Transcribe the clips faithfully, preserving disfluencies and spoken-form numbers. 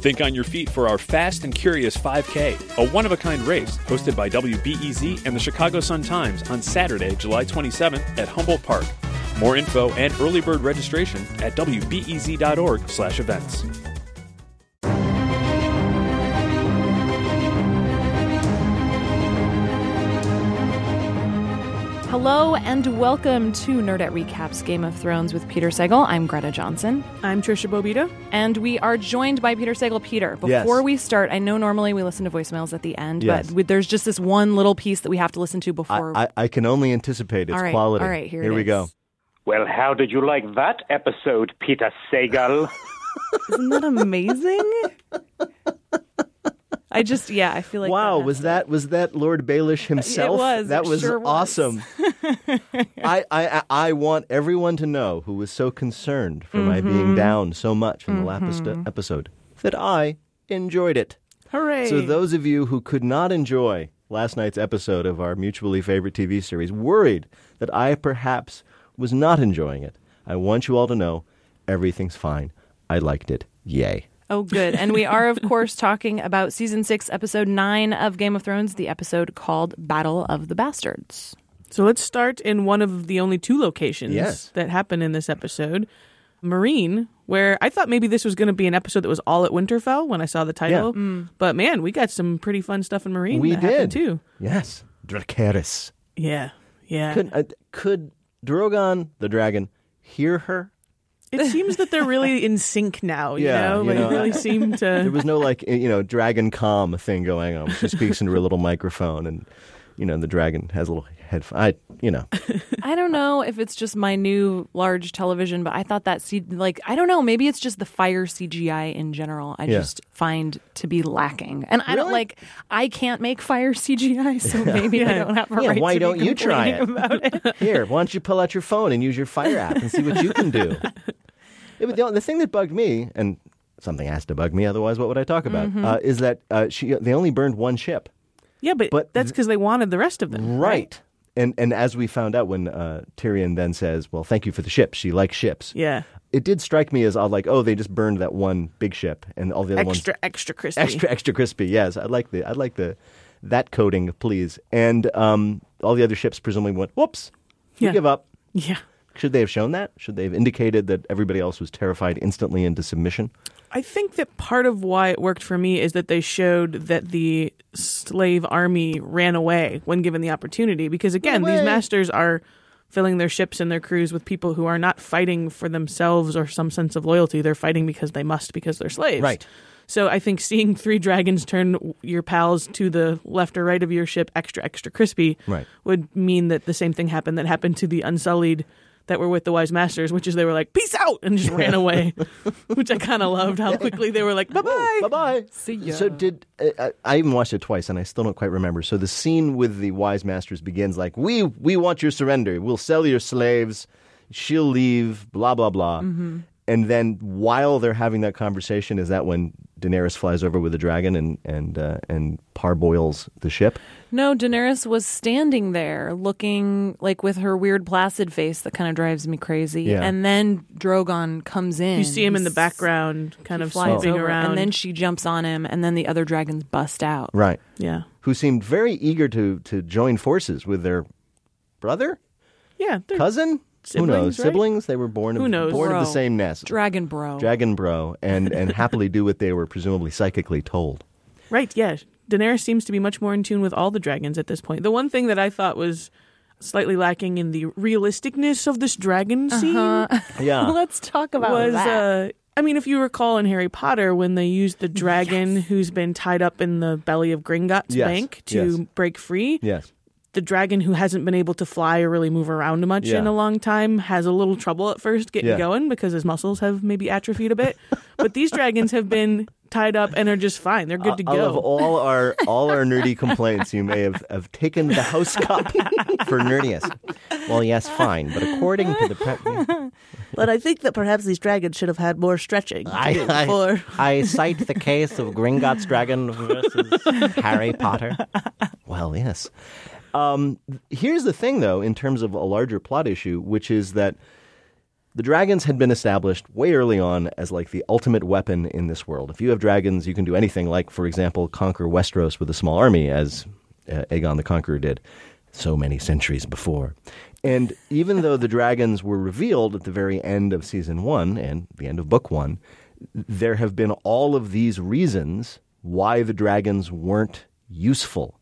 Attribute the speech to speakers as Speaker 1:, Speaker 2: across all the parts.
Speaker 1: Think on your feet for our Fast and Curious five K, a one-of-a-kind race hosted by W B E Z and the Chicago Sun-Times on Saturday, July twenty-seventh at Humboldt Park. More info and early bird registration at W B E Z dot org slash events.
Speaker 2: Hello and welcome to Nerdette Recaps Game of Thrones with Peter Sagal. I'm Greta Johnson.
Speaker 3: I'm Trisha Bobito.
Speaker 2: And we are joined by Peter Sagal. Peter, before
Speaker 4: yes.
Speaker 2: we start, I know normally we listen to voicemails at the end,
Speaker 4: yes.
Speaker 2: but we, there's just this one little piece that we have to listen to before.
Speaker 4: I, I, I can only anticipate its
Speaker 2: all right,
Speaker 4: quality.
Speaker 2: All right, here,
Speaker 4: here
Speaker 2: it
Speaker 4: we
Speaker 2: is.
Speaker 4: go.
Speaker 5: Well, how did you like that episode, Peter Sagal?
Speaker 2: Isn't that amazing? I just, yeah, I feel like
Speaker 4: wow,
Speaker 2: that
Speaker 4: was that was that Lord Baelish himself?
Speaker 2: It was.
Speaker 4: That
Speaker 2: it
Speaker 4: was
Speaker 2: sure was.
Speaker 4: awesome. I, I I want everyone to know who was so concerned for
Speaker 2: mm-hmm.
Speaker 4: my being down so much in the
Speaker 2: mm-hmm.
Speaker 4: last episode that I enjoyed it.
Speaker 3: Hooray!
Speaker 4: So those of you who could not enjoy last night's episode of our mutually favorite T V series, worried that I perhaps was not enjoying it, I want you all to know everything's fine. I liked it. Yay.
Speaker 2: Oh, good. And we are, of course, talking about Season six, Episode nine of Game of Thrones, the episode called Battle of the Bastards.
Speaker 3: So let's start in one of the only two locations
Speaker 4: yes.
Speaker 3: that happen in this episode, Meereen, where I thought maybe this was going to be an episode that was all at Winterfell when I saw the title.
Speaker 4: Yeah.
Speaker 3: Mm. But man, we got some pretty fun stuff in Meereen
Speaker 4: We
Speaker 3: that
Speaker 4: did.
Speaker 3: happened too.
Speaker 4: Yes. Dracarys.
Speaker 3: Yeah, yeah.
Speaker 4: Could, uh, could Drogon, the dragon, hear her?
Speaker 3: It seems that they're really in sync now, you
Speaker 4: Yeah,
Speaker 3: know?
Speaker 4: you
Speaker 3: Like,
Speaker 4: know,
Speaker 3: they really
Speaker 4: I-
Speaker 3: seem to...
Speaker 4: There was no, like, you know, dragon calm thing going on. She speaks into a little microphone and, you know, the dragon has a little headphone. I, you know.
Speaker 2: I don't know if it's just my new large television, but I thought that, C- like, I don't know, maybe it's just the fire C G I in general I
Speaker 4: Yeah.
Speaker 2: just find to be lacking. And I don't,
Speaker 4: Really?
Speaker 2: like, I can't make fire C G I, so maybe I don't have a
Speaker 4: Yeah,
Speaker 2: right
Speaker 4: why
Speaker 2: to
Speaker 4: don't
Speaker 2: be
Speaker 4: you try it?
Speaker 2: complaining about it.
Speaker 4: Here, why don't you pull out your phone and use your Fire app and see what you can do? It, was the, the thing that bugged me, and something has to bug me, otherwise what would I talk about,
Speaker 2: Mm-hmm.
Speaker 4: uh, is that uh, she they only burned one ship.
Speaker 3: Yeah, but,
Speaker 4: But
Speaker 3: that's because they wanted the rest of them.
Speaker 4: Right. And and as we found out when uh, Tyrion then says, well, thank you for the ship. She likes ships.
Speaker 3: Yeah.
Speaker 4: It did strike me as odd, like, oh, they just burned that one big ship and all the other ones.
Speaker 3: Extra, extra crispy.
Speaker 4: Extra, extra crispy. Yes, I like the, I like the, that coating, please. And um, all the other ships presumably went, whoops, we
Speaker 3: Yeah.
Speaker 4: give up.
Speaker 3: Yeah.
Speaker 4: Should they have shown that? Should they have indicated that everybody else was terrified instantly into submission?
Speaker 3: I think that part of why it worked for me is that they showed that the slave army ran away when given the opportunity. Because again,
Speaker 4: Away.
Speaker 3: these masters are filling their ships and their crews with people who are not fighting for themselves or some sense of loyalty. They're fighting because they must, because they're slaves.
Speaker 4: Right.
Speaker 3: So I think seeing three dragons turn your pals to the left or right of your ship extra, extra crispy
Speaker 4: Right.
Speaker 3: would mean that the same thing happened that happened to the Unsullied that were with the Wise Masters, which is they were like, peace out, and just ran away, which I kind of loved how quickly they were like, bye-bye.
Speaker 4: Bye-bye.
Speaker 2: See ya.
Speaker 4: So did, uh, I even watched it twice and I still don't quite remember. So the scene with the Wise Masters begins like, we we want your surrender. We'll sell your slaves. She'll leave, blah, blah, blah.
Speaker 2: Mm-hmm.
Speaker 4: And then while they're having that conversation, is that when Daenerys flies over with the dragon and and uh, and parboils the ship?
Speaker 2: No, Daenerys was standing there looking like with her weird placid face that kind of drives me crazy.
Speaker 4: Yeah.
Speaker 2: And then Drogon comes in.
Speaker 3: You see him in the
Speaker 2: He's-
Speaker 3: background, kind
Speaker 2: he
Speaker 3: of
Speaker 2: flies
Speaker 3: swooping
Speaker 2: over,
Speaker 3: around.
Speaker 2: and then she jumps on him, and then the other dragons bust out.
Speaker 4: Right.
Speaker 3: yeah.
Speaker 4: Who seemed very eager to to join forces with their brother,
Speaker 3: Yeah. they're-
Speaker 4: cousin. Who
Speaker 3: Siblings,
Speaker 4: knows?
Speaker 3: right?
Speaker 4: Siblings. They were born of,
Speaker 3: Who knows?
Speaker 4: born of the
Speaker 2: Bro.
Speaker 4: same nest.
Speaker 2: Dragon bro.
Speaker 4: Dragon bro, and, and happily do what they were presumably psychically told.
Speaker 3: Right, yeah. Daenerys seems to be much more in tune with all the dragons at this point. The one thing that I thought was slightly lacking in the realisticness of this dragon scene
Speaker 4: Yeah.
Speaker 2: Let's talk about
Speaker 3: was,
Speaker 2: that.
Speaker 3: uh, I mean, if you recall in Harry Potter, when they used the dragon who's been tied up in the belly of Gringotts
Speaker 4: Yes,
Speaker 3: bank to
Speaker 4: yes.
Speaker 3: break free,
Speaker 4: Yes.
Speaker 3: the dragon who hasn't been able to fly or really move around much
Speaker 4: Yeah.
Speaker 3: in a long time has a little trouble at first getting
Speaker 4: Yeah.
Speaker 3: going because his muscles have maybe atrophied a bit. But these dragons have been tied up and are just fine. They're good to
Speaker 4: I love
Speaker 3: go.
Speaker 4: all our all our nerdy complaints. You may have, have taken the house cup for nerdiness. Well, yes, fine, but according to the pre-
Speaker 6: But I think that perhaps these dragons should have had more stretching
Speaker 4: I,
Speaker 6: before.
Speaker 4: I, I cite the case of Gringotts Dragon versus Harry Potter. Well, yes. Um, here's the thing, though, in terms of a larger plot issue, which is that The dragons had been established way early on as like the ultimate weapon in this world. If you have dragons, you can do anything like, for example, conquer Westeros with a small army, as uh, Aegon the Conqueror did so many centuries before. And even though the dragons were revealed at the very end of season one and the end of book one, there have been all of these reasons why the dragons weren't useful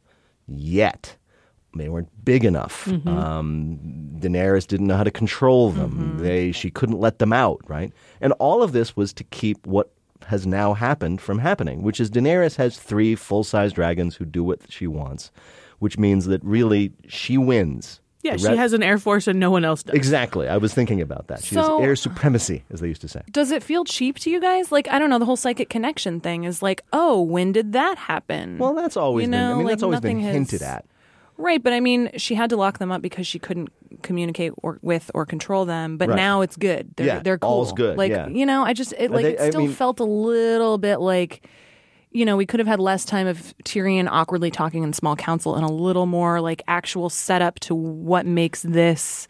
Speaker 4: yet. They weren't big enough. Mm-hmm. Um, Daenerys didn't know how to control them. Mm-hmm. They she couldn't let them out, right? And all of this was to keep what has now happened from happening, which is Daenerys has three full-size dragons who do what she wants, which means that really she wins.
Speaker 3: Yeah, she has an air force and no one else does.
Speaker 4: Exactly. I was thinking about that. She
Speaker 2: So-
Speaker 4: has air supremacy, as they used to say.
Speaker 2: Does it feel cheap to you guys? Like, I don't know, the whole psychic connection thing is like, oh, when did that happen?
Speaker 4: Well, that's always
Speaker 2: You
Speaker 4: been, I
Speaker 2: know,
Speaker 4: mean,
Speaker 2: like,
Speaker 4: that's always been
Speaker 2: nothing has-
Speaker 4: hinted at.
Speaker 2: Right, but I mean, she had to lock them up because she couldn't communicate or, with or control them. But
Speaker 4: Right.
Speaker 2: now it's good. They're
Speaker 4: Yeah,
Speaker 2: they're cool.
Speaker 4: all's good,
Speaker 2: Like
Speaker 4: yeah.
Speaker 2: you know, I just it
Speaker 4: Uh,
Speaker 2: like
Speaker 4: they-
Speaker 2: it
Speaker 4: I
Speaker 2: still
Speaker 4: mean-
Speaker 2: felt a little bit like, you know, we could have had less time of Tyrion awkwardly talking in small council and a little more like actual setup to what makes this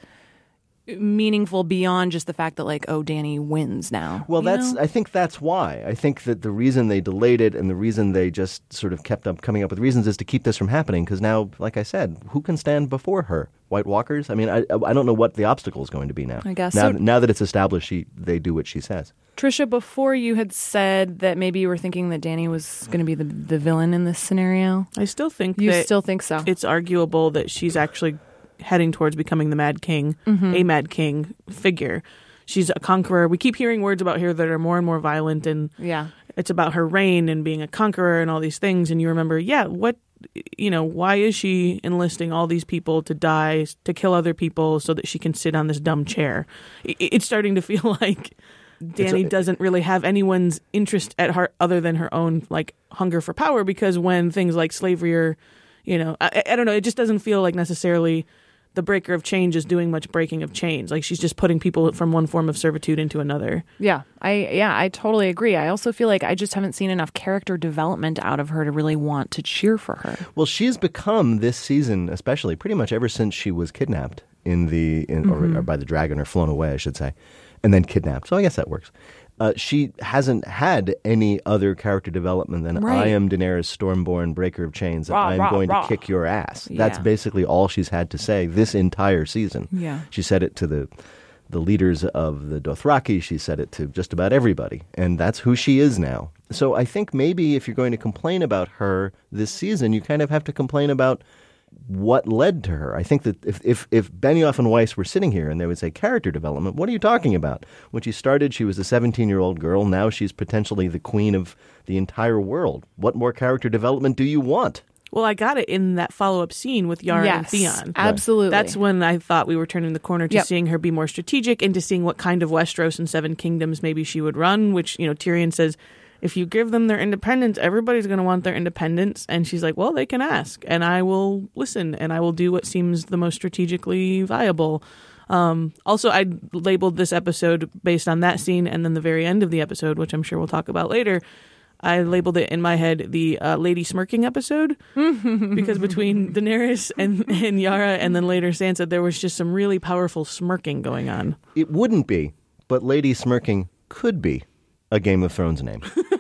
Speaker 2: meaningful beyond just the fact that like, oh, Dany wins now.
Speaker 4: Well,
Speaker 2: you
Speaker 4: that's.
Speaker 2: know?
Speaker 4: I think that's why. I think that the reason they delayed it and the reason they just sort of kept up coming up with reasons is to keep this from happening. Because now, like I said, who can stand before her? White Walkers? I mean, I I don't know what the obstacle is going to be now.
Speaker 2: I guess.
Speaker 4: now.
Speaker 2: So-
Speaker 4: now that it's established, she they do what she says.
Speaker 2: Trisha, before you had said that maybe you were thinking that Dany was going to be the the villain in this scenario.
Speaker 3: I still think
Speaker 2: You
Speaker 3: that
Speaker 2: still think so?
Speaker 3: it's arguable that she's actually heading towards becoming the Mad King,
Speaker 2: Mm-hmm.
Speaker 3: a Mad King figure. She's a conqueror. We keep hearing words about her that are more and more violent, and
Speaker 2: Yeah.
Speaker 3: it's about her reign and being a conqueror and all these things. And you remember, yeah, what, you know, why is she enlisting all these people to die, to kill other people so that she can sit on this dumb chair? I- It's starting to feel like Dany
Speaker 4: a-
Speaker 3: doesn't really have anyone's interest at heart other than her own, like, hunger for power, because when things like slavery are, you know, I, I don't know, it just doesn't feel like necessarily the breaker of change is doing much breaking of chains. Like, she's just putting people from one form of servitude into another.
Speaker 2: Yeah, I yeah, I totally agree. I also feel like I just haven't seen enough character development out of her to really want to cheer for her.
Speaker 4: Well, she's become this season, especially pretty much ever since she was kidnapped in the in, or, or by the dragon, or flown away, I should say, and then kidnapped. So I guess that works. Uh, she hasn't had any other character development than
Speaker 2: Right.
Speaker 4: I am Daenerys Stormborn, breaker of chains, and
Speaker 2: Rah,
Speaker 4: I'm
Speaker 2: rah,
Speaker 4: going
Speaker 2: rah.
Speaker 4: to kick your ass. That's
Speaker 2: Yeah.
Speaker 4: basically all she's had to say this entire season.
Speaker 2: Yeah.
Speaker 4: She said it to the the leaders of the Dothraki. She said it to just about everybody, and that's who she is now. So I think maybe if you're going to complain about her this season, you kind of have to complain about what led to her. I think that if, if, if Benioff and Weiss were sitting here and they would say character development, what are you talking about? When she started, she was a seventeen-year-old girl. Now she's potentially the queen of the entire world. What more character development do you want?
Speaker 3: Well, I got it in that follow-up scene with Yara
Speaker 2: yes,
Speaker 3: and Theon.
Speaker 2: absolutely.
Speaker 3: That's when I thought we were turning the corner to
Speaker 2: Yep.
Speaker 3: seeing her be more strategic and to seeing what kind of Westeros and Seven Kingdoms maybe she would run, which, you know, Tyrion says, if you give them their independence, everybody's going to want their independence. And she's like, well, they can ask, and I will listen, and I will do what seems the most strategically viable. Um, also, I labeled this episode based on that scene, and then the very end of the episode, which I'm sure we'll talk about later, I labeled it in my head the uh, Lady Smirking episode, because between Daenerys and, and Yara and then later Sansa, there was just some really powerful smirking going on.
Speaker 4: It wouldn't be, but Lady Smirking could be a Game of Thrones name.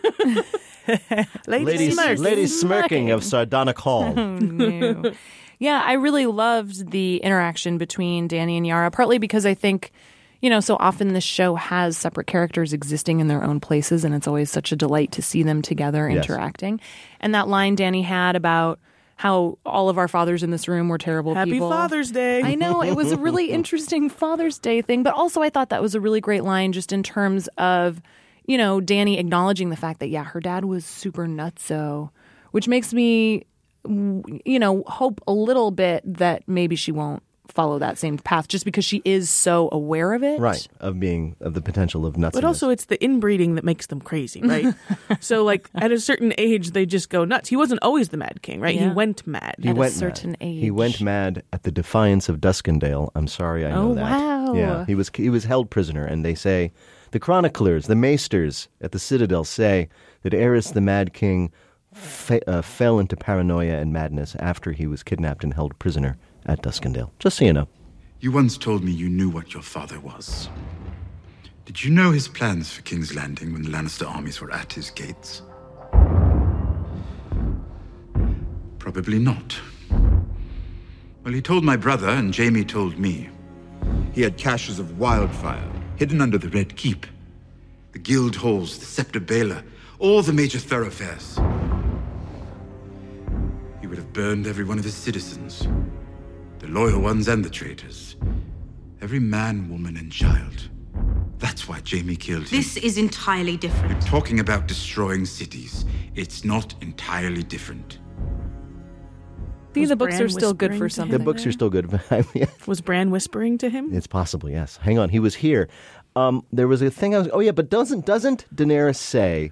Speaker 3: Lady,
Speaker 4: Lady,
Speaker 3: Smirk.
Speaker 4: Lady Smirking of Sardonic Hall.
Speaker 2: No. Yeah, I really loved the interaction between Dany and Yara, partly because I think, you know, so often this show has separate characters existing in their own places, and it's always such a delight to see them together
Speaker 4: Yes.
Speaker 2: interacting. And that line Dany had about how all of our fathers in this room were terrible
Speaker 3: Happy
Speaker 2: people.
Speaker 3: Father's Day.
Speaker 2: I know, it was a really interesting Father's Day thing, but also I thought that was a really great line just in terms of, you know, Dany acknowledging the fact that, yeah, her dad was super nutso, which makes me, you know, hope a little bit that maybe she won't follow that same path just because she is so aware of it.
Speaker 4: Right, of being, of the potential of nutsiness.
Speaker 3: But also, it's the inbreeding that makes them crazy, right? So, like, at a certain age, they just go nuts. He wasn't always the Mad King, right?
Speaker 2: Yeah.
Speaker 3: He went mad.
Speaker 4: He
Speaker 2: at a
Speaker 4: went
Speaker 2: certain
Speaker 4: mad.
Speaker 2: age.
Speaker 4: He went mad at the defiance of Duskendale. I'm sorry, I know
Speaker 2: Oh,
Speaker 4: that.
Speaker 2: wow.
Speaker 4: Yeah, he was he was held prisoner, and they say the chroniclers, the maesters at the Citadel say that Aerys the Mad King fa- uh, fell into paranoia and madness after he was kidnapped and held prisoner at Duskendale. Just so you know.
Speaker 7: You once told me you knew what your father was. Did you know his plans for King's Landing when the Lannister armies were at his gates? Probably not. Well, he told my brother, and Jaime told me. He had caches of wildfire hidden under the Red Keep. The guild halls, the Scepter Baler, all the major thoroughfares. He would have burned every one of his citizens. The loyal ones and the traitors. Every man, woman, and child. That's why Jaime killed him.
Speaker 8: This is entirely different.
Speaker 7: You're talking about destroying cities. It's not entirely different.
Speaker 2: See,
Speaker 3: Was
Speaker 2: the books
Speaker 3: Bran
Speaker 2: are still good
Speaker 3: whispering
Speaker 2: for
Speaker 3: to
Speaker 2: something.
Speaker 3: him?
Speaker 4: The books are still good. I mean,
Speaker 3: Was Bran whispering to him?
Speaker 4: it's possible, yes. Hang on, he was here. Um, there was a thing I was. Oh yeah, but doesn't doesn't Daenerys say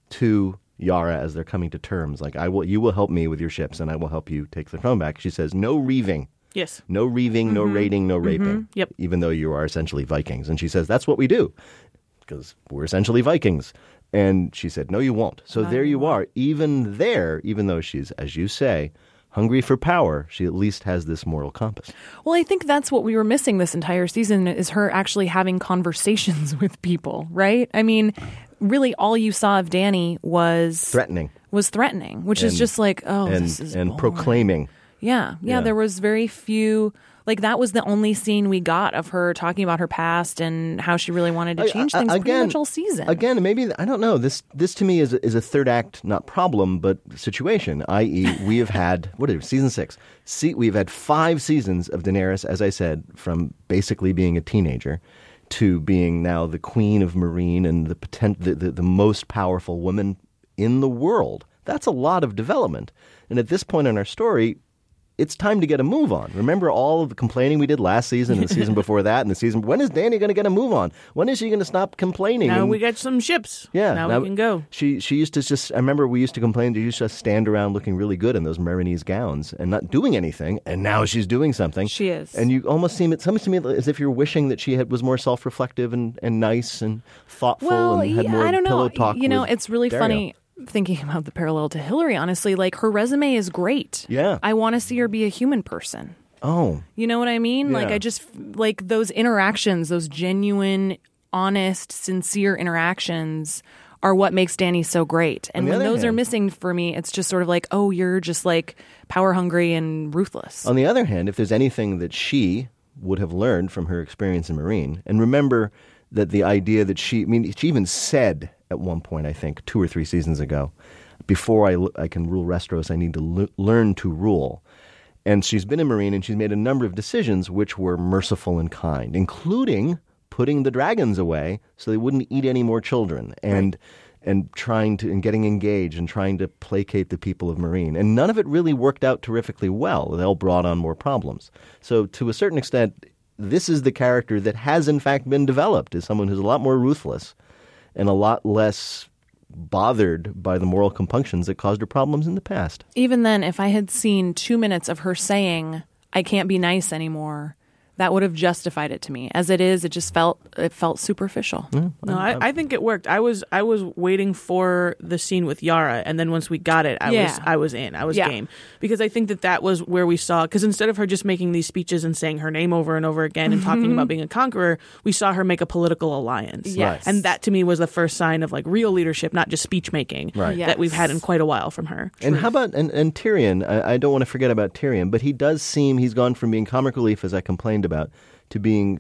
Speaker 4: to Yara as they're coming to terms, like, "I will, you will help me with your ships, and I will help you take the throne back." She says, "No reaving,
Speaker 3: Yes.
Speaker 4: no reaving, no raiding, no raping."
Speaker 3: Yep.
Speaker 4: Even though you are essentially Vikings, and she says, "That's what we do, because we're essentially Vikings." And she said, "No, you won't." So there you are. Even there, even though she's, as you say, hungry for power, she at least has this moral compass.
Speaker 2: Well, I think that's what we were missing this entire season is her actually having conversations with people, right? I mean, really all you saw of Dany was
Speaker 4: Threatening.
Speaker 2: was threatening, which
Speaker 4: And-
Speaker 2: is just like, oh,
Speaker 4: and
Speaker 2: this is
Speaker 4: and
Speaker 2: boring.
Speaker 4: proclaiming.
Speaker 2: Yeah, yeah,
Speaker 4: Yeah.
Speaker 2: there was very few. Like that was the only scene we got of her talking about her past and how she really wanted to change
Speaker 4: I- I-
Speaker 2: things pretty
Speaker 4: again-
Speaker 2: much all season.
Speaker 4: Again, maybe I don't know. This this to me is is a third act, not problem, but situation. that is, we have had what is it, season six? See, we've had five seasons of Daenerys, as I said, from basically being a teenager to being now the queen of Meereen and the potent, the, the, the most powerful woman in the world. That's a lot of development. And at this point in our story, it's time to get a move on. Remember all of the complaining we did last season and the season before that and the season. When is Dany going to get a move on? When is she going to stop complaining?
Speaker 3: Now
Speaker 4: and-
Speaker 3: we got some ships.
Speaker 4: Yeah,
Speaker 3: Now,
Speaker 4: now-
Speaker 3: we can go.
Speaker 4: She she used to just. I remember we used to complain. She used to just stand around looking really good in those Meereenese gowns and not doing anything. And now she's doing something.
Speaker 2: She is.
Speaker 4: And you almost seem it seems to me as if you're wishing that she had was more self-reflective and, and nice and thoughtful
Speaker 2: well,
Speaker 4: and had
Speaker 2: yeah,
Speaker 4: more
Speaker 2: I don't
Speaker 4: pillow
Speaker 2: know.
Speaker 4: talk.
Speaker 2: You know,
Speaker 4: with
Speaker 2: it's really
Speaker 4: Dario.
Speaker 2: funny thinking about the parallel to Hillary. Honestly, like her resume is great.
Speaker 4: Yeah.
Speaker 2: I want to see her be a human person.
Speaker 4: Oh,
Speaker 2: You know what I mean? Like
Speaker 4: Yeah.
Speaker 2: I just like those interactions, those genuine, honest, sincere interactions are what makes Dany so great. And
Speaker 4: On the
Speaker 2: when
Speaker 4: other
Speaker 2: those are
Speaker 4: hand-
Speaker 2: missing for me, it's just sort of like, oh, you're just like power hungry and ruthless.
Speaker 4: On the other hand, if there's anything that she would have learned from her experience in Meereen, and remember that the idea that she, I mean, she even said at one point, I think, two or three seasons ago, before I, l- I can rule Westeros, I need to l- learn to rule. And she's been in Meereen, and she's made a number of decisions which were merciful and kind, including putting the dragons away so they wouldn't eat any more children, and and trying to and getting engaged and trying to placate the people of Meereen. And none of it really worked out terrifically well. They all brought on more problems. So to a certain extent, this is the character that has in fact been developed as someone who's a lot more ruthless and a lot less bothered by the moral compunctions that caused her problems in the past.
Speaker 2: Even then, if I had seen two minutes of her saying, I can't be nice anymore, that would have justified it to me. As it is, it just felt it felt superficial.
Speaker 3: No, I, I think it worked. I was I was waiting for the scene with Yara, and then once we got it, I
Speaker 2: Yeah.
Speaker 3: was I was in. I was
Speaker 2: Yeah.
Speaker 3: game because I think that that was where we saw. Because instead of her just making these speeches and saying her name over and over again and talking about being a conqueror, we saw her make a political alliance.
Speaker 2: Yes.
Speaker 3: And that to me was the first sign of like real leadership, not just speech making
Speaker 4: Right.
Speaker 3: that we've had in
Speaker 2: Yes.
Speaker 3: quite a while from her.
Speaker 4: And how about and, and Tyrion? I, I don't want to forget about Tyrion, but he does seem he's gone from being comic relief, as I complained about, to being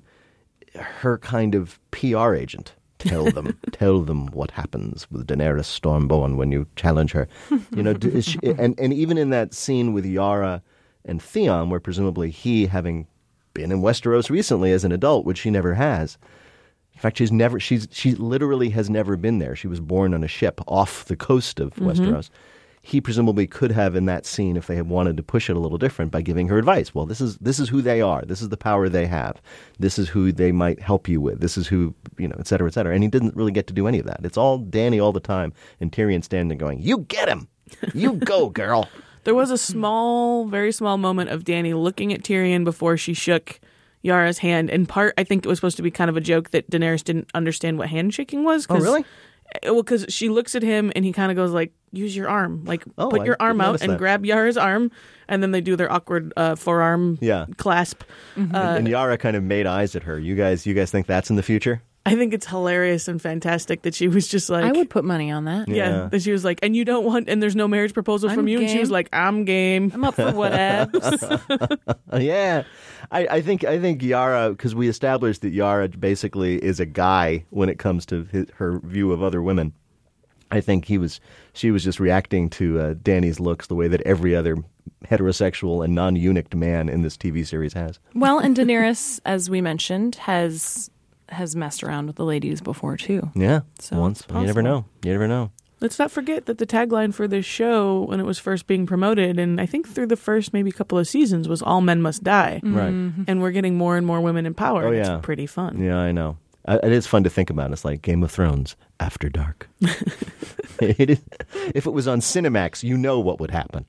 Speaker 4: her kind of P R agent. Tell them, tell them what happens with Daenerys Stormborn when you challenge her. You know, d- is she, and and even in that scene with Yara and Theon, where presumably he, having been in Westeros recently as an adult, which she never has. In fact, she's never she's she literally has never been there. She was born on a ship off the coast of Westeros. He presumably could have in that scene, if they had wanted to push it a little different, by giving her advice. Well, this is this is who they are. This is the power they have. This is who they might help you with. This is who, you know, et cetera, et cetera. And he didn't really get to do any of that. It's all Dany all the time, and Tyrion standing going, "You get him, you go, girl."
Speaker 3: There was a small, very small moment of Dany looking at Tyrion before she shook Yara's hand. In part, I think it was supposed to be kind of a joke that Daenerys didn't understand what handshaking was.
Speaker 4: Oh, really?
Speaker 3: Well, because she looks at him and he kind of goes like, "Use your arm, like
Speaker 4: Oh,
Speaker 3: put
Speaker 4: I
Speaker 3: your arm
Speaker 4: didn't
Speaker 3: out
Speaker 4: notice
Speaker 3: and
Speaker 4: that.
Speaker 3: grab Yara's arm," and then they do their awkward uh, forearm
Speaker 4: Yeah.
Speaker 3: clasp. Uh,
Speaker 4: and Yara kind of made eyes at her. You guys, you guys think that's in the future?
Speaker 3: I think it's hilarious and fantastic that she was just like,
Speaker 2: I would put money on that.
Speaker 3: yeah,
Speaker 4: Yeah.
Speaker 3: that she was like, and you don't want, and there's no marriage proposal
Speaker 2: I'm
Speaker 3: from you, and she
Speaker 2: game.
Speaker 3: was like, I'm game.
Speaker 2: I'm up for whatevs.
Speaker 4: Uh, yeah, I, I think I think Yara, because we established that Yara basically is a guy when it comes to his, her view of other women. I think he was she was just reacting to uh, Danny's looks the way that every other heterosexual and non-eunuched man in this T V series has.
Speaker 2: Well, and Daenerys, as we mentioned, has has messed around with the ladies before too.
Speaker 4: Yeah,
Speaker 2: So
Speaker 4: once
Speaker 2: it's
Speaker 4: you never
Speaker 2: possible.
Speaker 4: know. You never know.
Speaker 3: Let's not forget that the tagline for this show, when it was first being promoted, and I think through the first maybe couple of seasons, was "All men must die."
Speaker 4: Right.
Speaker 3: And we're getting more and more women in power.
Speaker 4: Oh,
Speaker 3: and
Speaker 4: yeah.
Speaker 3: It's pretty fun.
Speaker 4: Yeah, I know. Uh, It is fun to think about. It's like Game of Thrones after dark. It is, if it was on Cinemax, you know what would happen.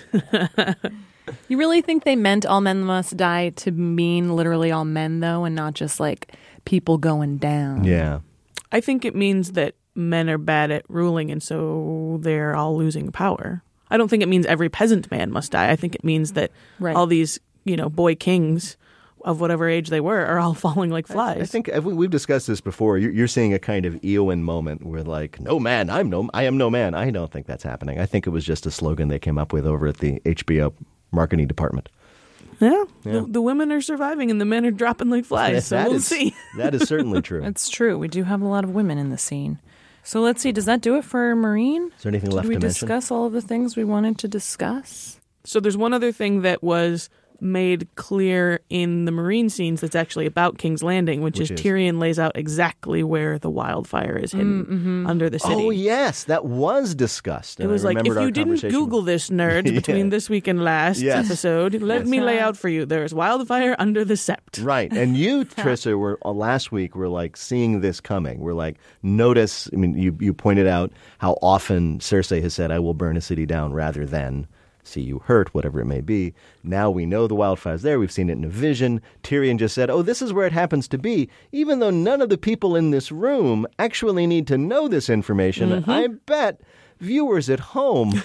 Speaker 2: You really think they meant all men must die to mean literally all men, though, and not just like people going down?
Speaker 4: Yeah.
Speaker 3: I think it means that men are bad at ruling, and so they're all losing power. I don't think it means every peasant man must die. I think it means that
Speaker 2: Right.
Speaker 3: all these, you know, boy kings of whatever age they were are all falling like flies.
Speaker 4: I think uh, we- we've discussed this before. You're, you're seeing a kind of Eowyn moment where, like, no man, I'm no, I am no man. I don't think that's happening. I think it was just a slogan they came up with over at the H B O marketing department.
Speaker 3: yeah, The, the women are surviving and the men are dropping like flies. So
Speaker 4: That
Speaker 3: we'll
Speaker 4: is-
Speaker 3: see.
Speaker 4: That is certainly true. Is
Speaker 2: It's true. We do have a lot of women in the scene. So let's see. Does that do it for Marine?
Speaker 4: there anything
Speaker 2: Did
Speaker 4: left
Speaker 2: we
Speaker 4: to mention?
Speaker 2: discuss all of the things we wanted to discuss?
Speaker 3: So there's one other thing that was made clear in the marine scenes that's actually about King's Landing, which,
Speaker 4: Which
Speaker 3: is,
Speaker 4: is?
Speaker 3: Tyrion lays out exactly where the wildfire is hidden under the city.
Speaker 4: Oh, yes, that was discussed.
Speaker 3: It
Speaker 4: and I
Speaker 3: was like, if
Speaker 4: remembered our
Speaker 3: you didn't
Speaker 4: conversation.
Speaker 3: Google this, nerds, between
Speaker 4: Yeah.
Speaker 3: this week and last
Speaker 4: Yes.
Speaker 3: episode, let me lay out for you. There's wildfire under the sept.
Speaker 4: Right. And you, Trissa, were uh, last week were like seeing this coming. We're like, notice, I mean, you, you pointed out how often Cersei has said, I will burn a city down rather than see you hurt, whatever it may be. Now we know the wildfire's there. We've seen it in a vision. Tyrion just said, oh, this is where it happens to be, even though none of the people in this room actually need to know this information.
Speaker 3: Mm-hmm.
Speaker 4: I bet viewers at home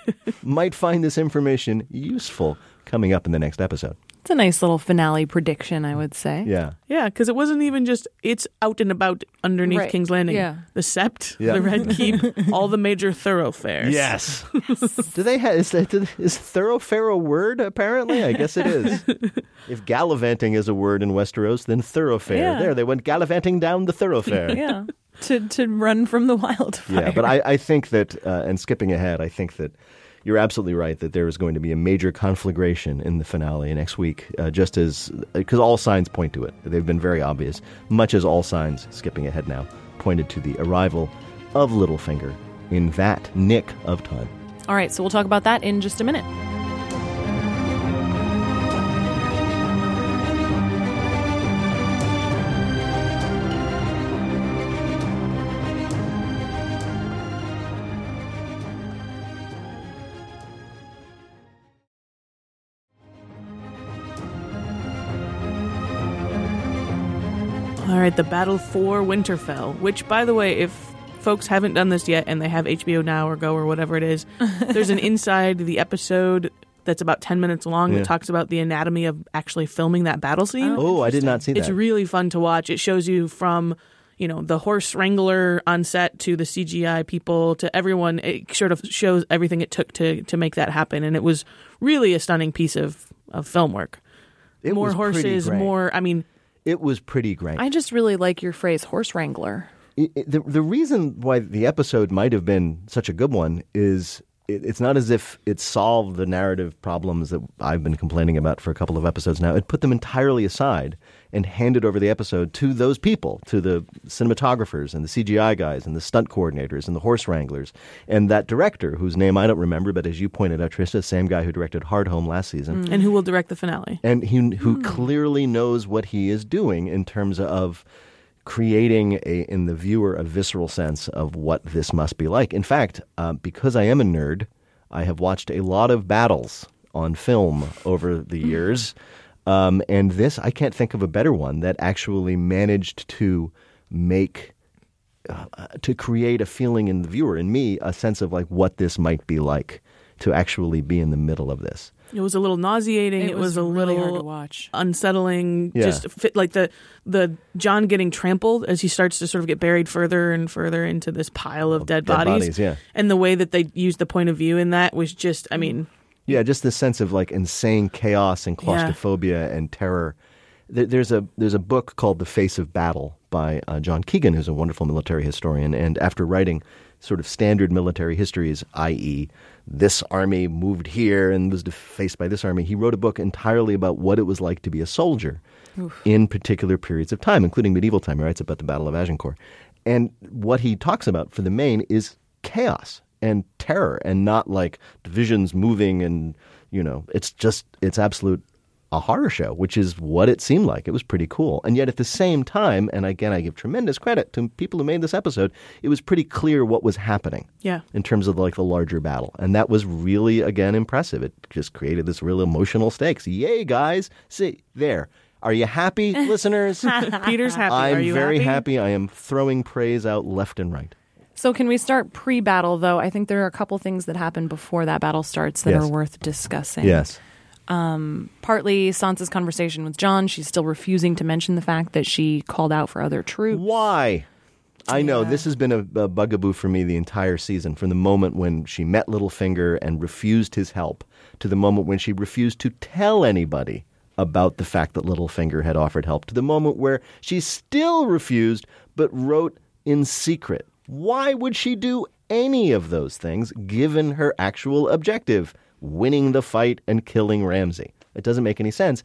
Speaker 4: might find this information useful coming up in the next episode.
Speaker 2: It's a nice little finale prediction, I would say.
Speaker 4: Yeah.
Speaker 3: Yeah, because it wasn't even just, it's out and about underneath
Speaker 2: Right.
Speaker 3: King's Landing.
Speaker 2: Yeah.
Speaker 3: The sept,
Speaker 4: Yeah.
Speaker 3: the Red Keep, all the major thoroughfares.
Speaker 4: Yes. Do they have is, that, is thoroughfare a word? Apparently, I guess it is. If gallivanting is a word in Westeros, then thoroughfare.
Speaker 2: Yeah.
Speaker 4: There, they went gallivanting down the thoroughfare.
Speaker 2: Yeah. to to run from the wildfire.
Speaker 4: Yeah, but I, I think that, uh, and skipping ahead, I think that you're absolutely right that there is going to be a major conflagration in the finale next week, uh, just as, because all signs point to it. They've been very obvious, much as all signs, skipping ahead now, pointed to the arrival of Littlefinger in that nick of time.
Speaker 2: All right, so we'll talk about that in just a minute.
Speaker 3: All right, the battle for Winterfell, which, by the way, if folks haven't done this yet and they have H B O Now or Go or whatever it is, there's an inside the episode that's about ten minutes long
Speaker 4: Yeah.
Speaker 3: that talks about the anatomy of actually filming that battle scene.
Speaker 4: Oh, I did not see that.
Speaker 3: It's really fun to watch. It shows you from, you know, the horse wrangler on set to the C G I people to everyone. It sort of shows everything it took to to make that happen, and it was really a stunning piece of, of film work.
Speaker 4: It
Speaker 3: more
Speaker 4: was pretty
Speaker 3: horses,
Speaker 4: great.
Speaker 3: more. I mean,
Speaker 4: It was pretty great.
Speaker 2: I just really like your phrase, horse wrangler.
Speaker 4: It- it- the the reason why the episode might have been such a good one is it, it's not as if it solved the narrative problems that I've been complaining about for a couple of episodes now. It put them entirely aside and handed over the episode to those people, to the cinematographers and the C G I guys and the stunt coordinators and the horse wranglers and that director whose name I don't remember, but as you pointed out, Trista, same guy who directed Hard Home last season.
Speaker 3: and who will direct the finale?
Speaker 4: And he, who clearly knows what he is doing in terms of creating a, in the viewer a visceral sense of what this must be like. In fact, uh, because I am a nerd, I have watched a lot of battles on film over the years. Um, and this, I can't think of a better one that actually managed to make, uh, to create a feeling in the viewer, in me, a sense of like what this might be like to actually be in the middle of this.
Speaker 3: It was a little nauseating. It,
Speaker 2: It
Speaker 3: was,
Speaker 2: was
Speaker 3: a
Speaker 2: really hard to
Speaker 3: little
Speaker 2: watch.
Speaker 3: unsettling.
Speaker 4: Yeah.
Speaker 3: Just fit, like the the John getting trampled as he starts to sort of get buried further and further into this pile of dead,
Speaker 4: dead
Speaker 3: bodies.
Speaker 4: bodies, yeah.
Speaker 3: And the way that they used the point of view in that was just, I mean,
Speaker 4: Yeah, just this sense of like insane chaos and claustrophobia and terror. There, there's a there's a book called The Face of Battle by uh, John Keegan, who's a wonderful military historian. And after writing sort of standard military histories, that is, this army moved here and was faced by this army, he wrote a book entirely about what it was like to be a soldier Oof. in particular periods of time, including medieval time. He writes about the Battle of Agincourt. And what he talks about for the main is chaos and terror, and not like divisions moving and, you know, it's just, it's absolute a horror show, which is what it seemed like. It was pretty cool. And yet at the same time, and again, I give tremendous credit to people who made this episode, it was pretty clear what was happening
Speaker 3: yeah.
Speaker 4: in terms of like the larger battle. And that was really, again, impressive. It just created this real emotional stakes. Yay, guys. See, there. Are you happy, listeners?
Speaker 3: Peter's happy.
Speaker 4: I'm
Speaker 3: Are you
Speaker 4: very
Speaker 3: happy?
Speaker 4: happy. I am throwing praise out left and right.
Speaker 2: So can we start pre-battle, though? I think there are a couple things that happen before that battle starts that
Speaker 4: Yes.
Speaker 2: are worth discussing.
Speaker 4: Yes.
Speaker 2: Um, partly Sansa's conversation with Jon. She's still refusing to mention the fact that she called out for other troops.
Speaker 4: Why? I know
Speaker 2: Yeah.
Speaker 4: this has been a, a bugaboo for me the entire season, from the moment when she met Littlefinger and refused his help to the moment when she refused to tell anybody about the fact that Littlefinger had offered help, to the moment where she still refused but wrote in secret. Why would she do any of those things given her actual objective, winning the fight and killing Ramsay? It doesn't make any sense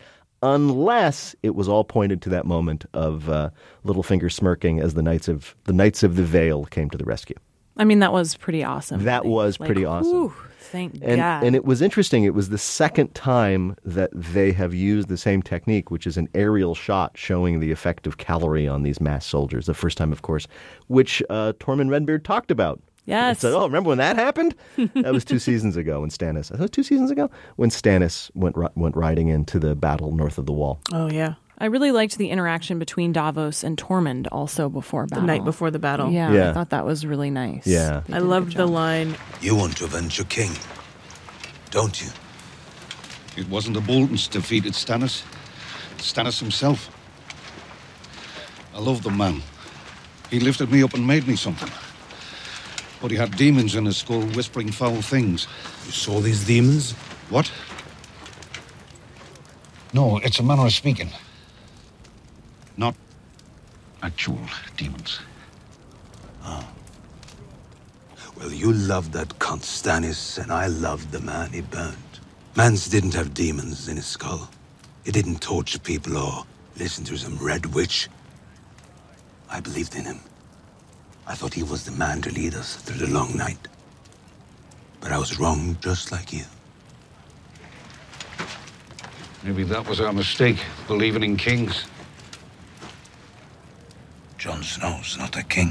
Speaker 4: unless it was all pointed to that moment of uh, Littlefinger smirking as the Knights of the Knights of the Vale came to the rescue.
Speaker 2: I mean, that was pretty awesome.
Speaker 4: That was
Speaker 2: Like,
Speaker 4: pretty awesome.
Speaker 2: whew, thank
Speaker 4: And,
Speaker 2: God.
Speaker 4: and it was interesting. It was the second time that they have used the same technique, which is an aerial shot showing the effect of cavalry on these mass soldiers. The first time, of course, which uh, Tormund Redbeard talked about.
Speaker 2: Yes.
Speaker 4: He said, oh, remember when that happened? That was two seasons ago when Stannis, I thought two seasons ago, when Stannis went ri- went riding into the battle north of the Wall.
Speaker 3: Oh, yeah.
Speaker 2: I really liked the interaction between Davos and Tormund also before
Speaker 3: The
Speaker 2: battle.
Speaker 3: night before the battle.
Speaker 2: Yeah,
Speaker 4: Yeah.
Speaker 2: I thought that was really nice.
Speaker 4: Yeah.
Speaker 2: They
Speaker 3: I
Speaker 2: did a
Speaker 3: loved
Speaker 2: good
Speaker 3: the
Speaker 2: job.
Speaker 3: line,
Speaker 8: You want to avenge your king, don't you?
Speaker 9: It wasn't the Boltons defeated Stannis. Stannis himself. I love the man. He lifted me up and made me something. But he had demons in his skull whispering foul things.
Speaker 8: You saw these demons?
Speaker 9: What? No, it's a manner of speaking. Not actual demons.
Speaker 8: Well, you loved that cunt Stannis, and I loved the man he burned. Mans didn't have demons in his skull. He didn't torture people or listen to some red witch. I believed in him. I thought he was the man to lead us through the long night. But I was wrong, just like you.
Speaker 9: Maybe that was our mistake, believing in kings.
Speaker 8: Jon Snow's not a king.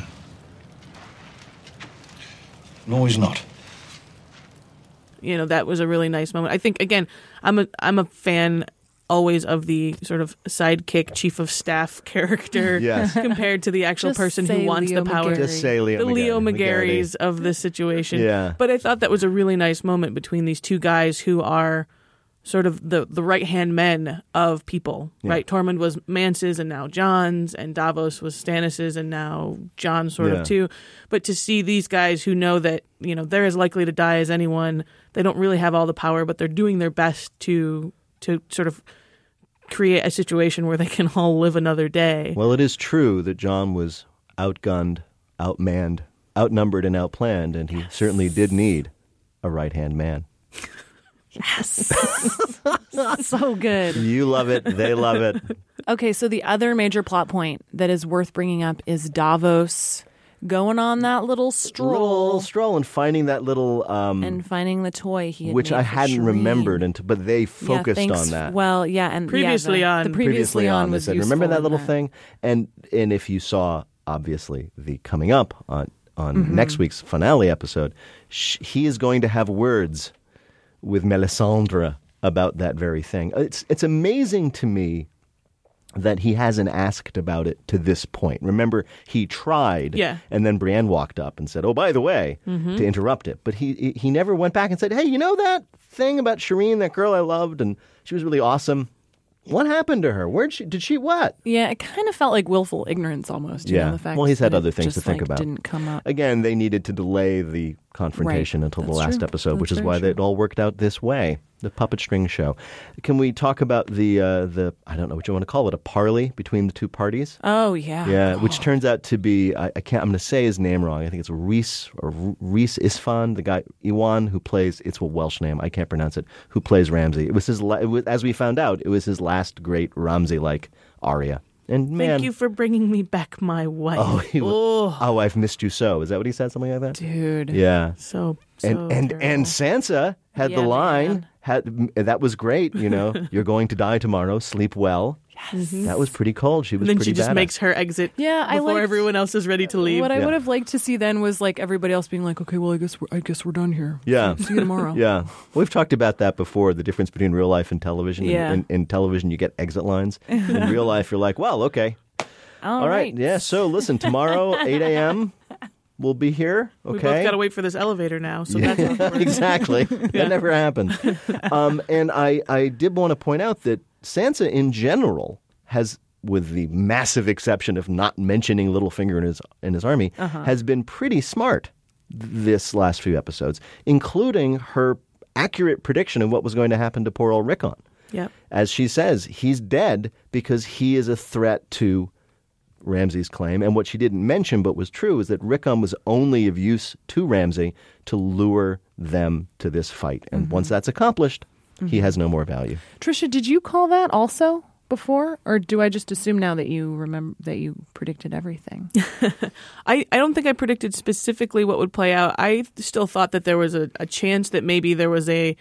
Speaker 9: No, he's not.
Speaker 3: you know, that was a really nice moment. I think, again, I'm a I'm a fan always of the sort of sidekick chief of staff character
Speaker 4: Yes.
Speaker 3: compared to the actual
Speaker 2: Just
Speaker 3: person
Speaker 2: say
Speaker 3: who wants
Speaker 2: Leo
Speaker 3: the power.
Speaker 2: McGarry.
Speaker 4: Just say Leo
Speaker 3: the Leo
Speaker 4: McGarry.
Speaker 3: McGarrys of this situation.
Speaker 4: Yeah.
Speaker 3: But I thought that was a really nice moment between these two guys who are sort of the, the right-hand men of people, right? Tormund was Mance's and now Jon's, and Davos was Stannis's and now Jon sort
Speaker 4: Yeah.
Speaker 3: of too. But to see these guys who know that, you know, they're as likely to die as anyone, they don't really have all the power, but they're doing their best to to sort of create a situation where they can all live another day.
Speaker 4: Well, it is true that Jon was outgunned, outmanned, outnumbered, and outplanned, and he certainly did need a right-hand man.
Speaker 2: Yes. So good.
Speaker 4: You love it. They love it.
Speaker 2: Okay, so the other major plot point that is worth bringing up is Davos going on that little stroll
Speaker 4: Little stroll and finding that little, um,
Speaker 2: and finding the toy he had
Speaker 4: which
Speaker 2: made
Speaker 4: I
Speaker 2: for
Speaker 4: hadn't
Speaker 2: Shireen.
Speaker 4: remembered, until, but they
Speaker 2: Yeah,
Speaker 4: focused
Speaker 2: thanks.
Speaker 4: on that.
Speaker 2: Well, yeah, and
Speaker 3: Previously
Speaker 2: yeah, the,
Speaker 3: on.
Speaker 2: the previously, on
Speaker 4: they
Speaker 2: was
Speaker 4: said, remember
Speaker 2: useful
Speaker 4: that
Speaker 2: in
Speaker 4: little thing? And and if you saw, obviously, the coming up on on
Speaker 2: Mm-hmm.
Speaker 4: next week's finale episode, sh- he is going to have words with Melisandre about that very thing. It's it's amazing to me that he hasn't asked about it to this point. Remember, he tried,
Speaker 3: Yeah.
Speaker 4: and then Brienne walked up and said, oh, by the way,
Speaker 3: Mhm.
Speaker 4: to interrupt it. But he he never went back and said, hey, you know that thing about Shireen, that girl I loved, and she was really awesome? What happened to her? Where'd she, did she what?
Speaker 2: Yeah, it kind of felt like willful ignorance almost. You
Speaker 4: Yeah.
Speaker 2: know, the fact
Speaker 4: Well, he's had
Speaker 2: that
Speaker 4: other
Speaker 2: it
Speaker 4: things to
Speaker 2: just,
Speaker 4: think
Speaker 2: like,
Speaker 4: about.
Speaker 2: Didn't come up.
Speaker 4: Again, they needed to delay the confrontation
Speaker 2: Right.
Speaker 4: until the
Speaker 2: That's
Speaker 4: last
Speaker 2: true.
Speaker 4: episode,
Speaker 2: That's
Speaker 4: which is
Speaker 2: very
Speaker 4: why
Speaker 2: true.
Speaker 4: it all worked out this way. The puppet string show. Can we talk about the uh, the I don't know what you want to call it, a parley between the two parties?
Speaker 2: Oh yeah.
Speaker 4: Yeah, which turns out to be I, I can't. I'm going to say his name wrong. I think it's Reese or Reese Isfan, the guy Iwan who plays. It's a Welsh name. I can't pronounce it. Who plays Ramsay? It was his. la- It was, as we found out, it was his last great Ramsay-like aria. And man,
Speaker 3: Thank you for bringing me back my wife.
Speaker 4: Oh, he,
Speaker 3: oh,
Speaker 4: oh, I've missed you so. Is that what he said? Something like that?
Speaker 2: Dude.
Speaker 4: Yeah.
Speaker 3: So, so
Speaker 4: and and
Speaker 3: terrible.
Speaker 4: and Sansa had
Speaker 2: Yeah,
Speaker 4: the line.
Speaker 2: man.
Speaker 4: Had that was great. You know, you're going to die tomorrow. Sleep well.
Speaker 2: Yes.
Speaker 4: That was pretty cold. She was
Speaker 3: And then
Speaker 4: pretty
Speaker 3: she just
Speaker 4: badass.
Speaker 3: makes her exit
Speaker 2: Yeah, I
Speaker 3: before
Speaker 2: liked-
Speaker 3: everyone else is ready to leave.
Speaker 2: What I
Speaker 4: Yeah.
Speaker 2: would have liked to see then was like everybody else being like, okay, well, I guess we're, I guess we're done here.
Speaker 4: Yeah.
Speaker 2: See you tomorrow.
Speaker 4: Yeah. We've talked about that before, the difference between real life and television.
Speaker 2: Yeah.
Speaker 4: In, in, in television, you get exit lines. In real life, you're like, well, okay.
Speaker 2: All,
Speaker 4: All right.
Speaker 2: right.
Speaker 4: Yeah. So listen, tomorrow, eight a.m., we'll be here. Okay.
Speaker 3: We both got to wait for this elevator now. So that's awkward.
Speaker 4: Exactly. That never happened. Um, and I, I did want to point out that Sansa in general has, with the massive exception of not mentioning Littlefinger in his in his army,
Speaker 2: Uh-huh.
Speaker 4: has been pretty smart this last few episodes, including her accurate prediction of what was going to happen to poor old Rickon.
Speaker 3: Yep.
Speaker 4: As she says, he's dead because he is a threat to Ramsay's claim. And what she didn't mention but was true is that Rickon was only of use to Ramsay to lure them to this fight. And once that's accomplished, he has no more value.
Speaker 2: Trisha, did you call that also before, or do I just assume now that you remember that you predicted everything?
Speaker 3: I, I don't think I predicted specifically what would play out. I still thought that there was a, a chance that maybe there was a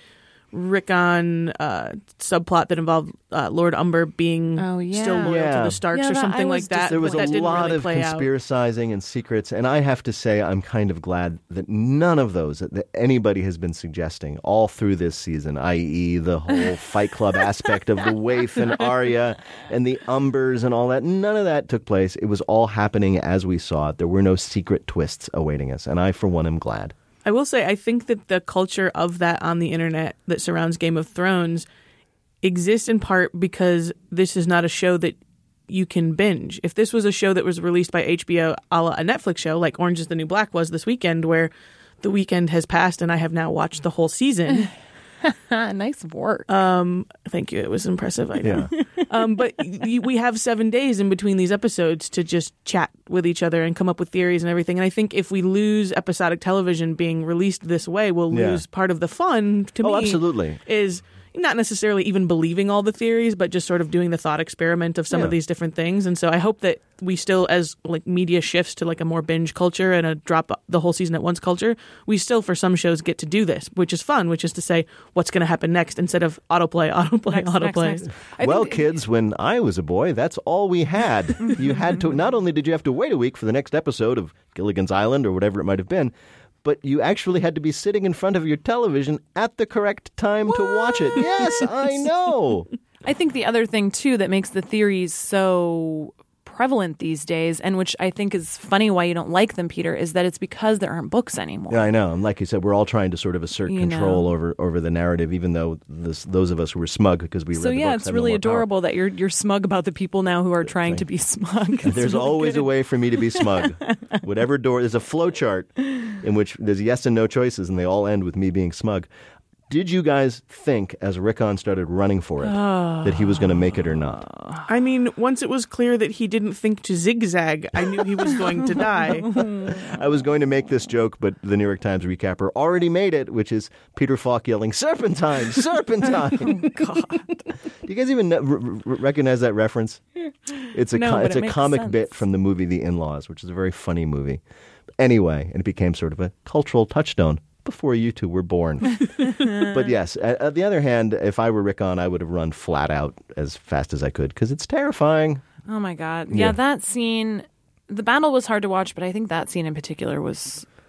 Speaker 3: Rickon uh, subplot that involved uh, Lord Umber being
Speaker 2: Oh, yeah.
Speaker 3: still loyal
Speaker 4: Yeah.
Speaker 3: to the Starks
Speaker 2: Yeah,
Speaker 3: or
Speaker 2: that-
Speaker 3: something
Speaker 2: I
Speaker 3: like
Speaker 2: was
Speaker 3: that.
Speaker 2: just-
Speaker 4: There was
Speaker 3: but
Speaker 4: a
Speaker 3: that didn't
Speaker 4: lot
Speaker 3: really
Speaker 4: of
Speaker 3: play out.
Speaker 4: conspiracizing and secrets, and I have to say I'm kind of glad that none of those that, that anybody has been suggesting all through this season, that is the whole Fight Club aspect of the waif and Arya and the Umbers and all that, none of that took place. It was all happening as we saw it. There were no secret twists awaiting us, and I, for one, am glad.
Speaker 3: I will say, I think that the culture of that on the internet that surrounds Game of Thrones exists in part because this is not a show that you can binge. If this was a show that was released by H B O a la a Netflix show, like Orange is the New Black was this weekend, where the weekend has passed and I have now watched the whole season.
Speaker 2: Nice work.
Speaker 3: Um, thank you. It was impressive. I know. um, but y- we have seven days in between these episodes to just chat with each other and come up with theories and everything. And I think if we lose episodic television being released this way, we'll
Speaker 4: Yeah.
Speaker 3: lose part of the fun. To
Speaker 4: Oh,
Speaker 3: me,
Speaker 4: absolutely.
Speaker 3: is not necessarily even believing all the theories, but just sort of doing the thought experiment of some
Speaker 4: Yeah.
Speaker 3: of these different things. And so I hope that we still, as like media shifts to like a more binge culture and a drop the whole season at once culture, we still for some shows get to do this, which is fun, which is to say what's going to happen next instead of autoplay, autoplay,
Speaker 2: Next, next,
Speaker 3: autoplay.
Speaker 2: next. I
Speaker 4: Well,
Speaker 2: think-
Speaker 4: kids, when I was a boy, that's all we had. You had to, not only did you have to wait a week for the next episode of Gilligan's Island or whatever it might have been, but you actually had to be sitting in front of your television at the correct time to watch it. Yes, I know.
Speaker 2: I think the other thing, too, that makes the theories so prevalent these days, and which I think is funny why you don't like them, Peter, is that it's because there aren't books anymore.
Speaker 4: Yeah, I know. And like you said, we're all trying to sort of assert
Speaker 2: You
Speaker 4: control
Speaker 2: know.
Speaker 4: over over the narrative, even though this, those of us who were smug because we read
Speaker 2: So
Speaker 4: the
Speaker 2: yeah,
Speaker 4: books
Speaker 2: it's
Speaker 4: have no
Speaker 2: really
Speaker 4: more power.
Speaker 2: adorable that you're you're smug about the people now who are trying to be smug. It's
Speaker 4: There's
Speaker 2: really
Speaker 4: always
Speaker 2: good.
Speaker 4: a way for me to be smug. Whatever door, there's a flow chart in which there's yes and no choices, and they all end with me being smug. Did you guys think, as Rickon started running for it, that he was going to make it or not?
Speaker 3: I mean, once it was clear that he didn't think to zigzag, I knew he was going to die.
Speaker 4: I was going to make this joke, but the New York Times recapper already made it, which is Peter Falk yelling, "Serpentine! Serpentine!"
Speaker 2: Oh, God.
Speaker 4: Do you guys even know, r- r- recognize that reference? It's a
Speaker 2: No,
Speaker 4: co-
Speaker 2: but
Speaker 4: it's
Speaker 2: it
Speaker 4: a
Speaker 2: makes
Speaker 4: comic
Speaker 2: sense.
Speaker 4: bit from the movie The In-Laws, which is a very funny movie. Anyway, and it became sort of a cultural touchstone before you two were born. But yes, at, at the other hand, if I were Rickon, I would have run flat out as fast as I could because it's terrifying.
Speaker 2: Oh my God.
Speaker 4: Yeah.
Speaker 2: Yeah, that scene, the battle was hard to watch, but I think that scene in particular was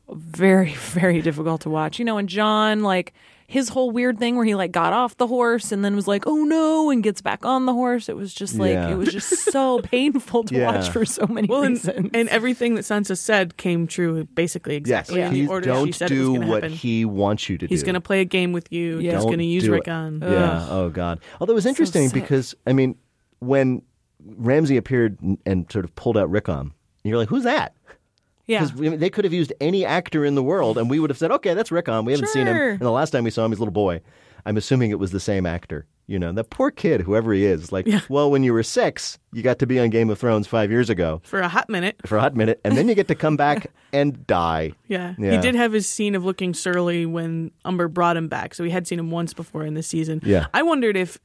Speaker 2: very, very difficult to watch. You know, and John, like, his whole weird thing where he, like, got off the horse and then was like, oh, no, and gets back on the horse. It was just, like,
Speaker 4: Yeah.
Speaker 2: it was just so painful to
Speaker 4: Yeah.
Speaker 2: watch for so many
Speaker 3: Well, and,
Speaker 2: reasons.
Speaker 3: and everything that Sansa said came true basically
Speaker 4: Yes,
Speaker 3: exactly in
Speaker 4: he,
Speaker 3: the order she
Speaker 4: don't
Speaker 3: said it was
Speaker 4: do
Speaker 3: going to
Speaker 4: what
Speaker 3: happen.
Speaker 4: he wants you to
Speaker 3: He's
Speaker 4: do.
Speaker 3: going to play a game with you.
Speaker 2: Yeah.
Speaker 3: He's
Speaker 4: Don't
Speaker 3: going to use
Speaker 4: do it.
Speaker 3: Rickon.
Speaker 4: Yeah. Oh God. Although it was interesting
Speaker 2: sick.
Speaker 4: because I mean, when Ramsay appeared and, and sort of pulled out Rickon, you're like, who's that?
Speaker 3: Yeah.
Speaker 4: Because I mean, they could have used any actor in the world, and we would have said, okay, that's Rickon. We haven't seen him.
Speaker 2: Sure.
Speaker 4: And the last time we saw him, he's a little boy. I'm assuming it was the same actor. You know, that poor kid, whoever he is. Like,
Speaker 3: Yeah.
Speaker 4: well, when you were six, you got to be on Game of Thrones five years ago
Speaker 3: For a hot minute.
Speaker 4: for a hot minute, and then you get to come back and die.
Speaker 3: Yeah.
Speaker 4: Yeah.
Speaker 3: He did have his scene of looking surly when Umber brought him back. So we had seen him once before in this season.
Speaker 4: Yeah.
Speaker 3: I wondered if,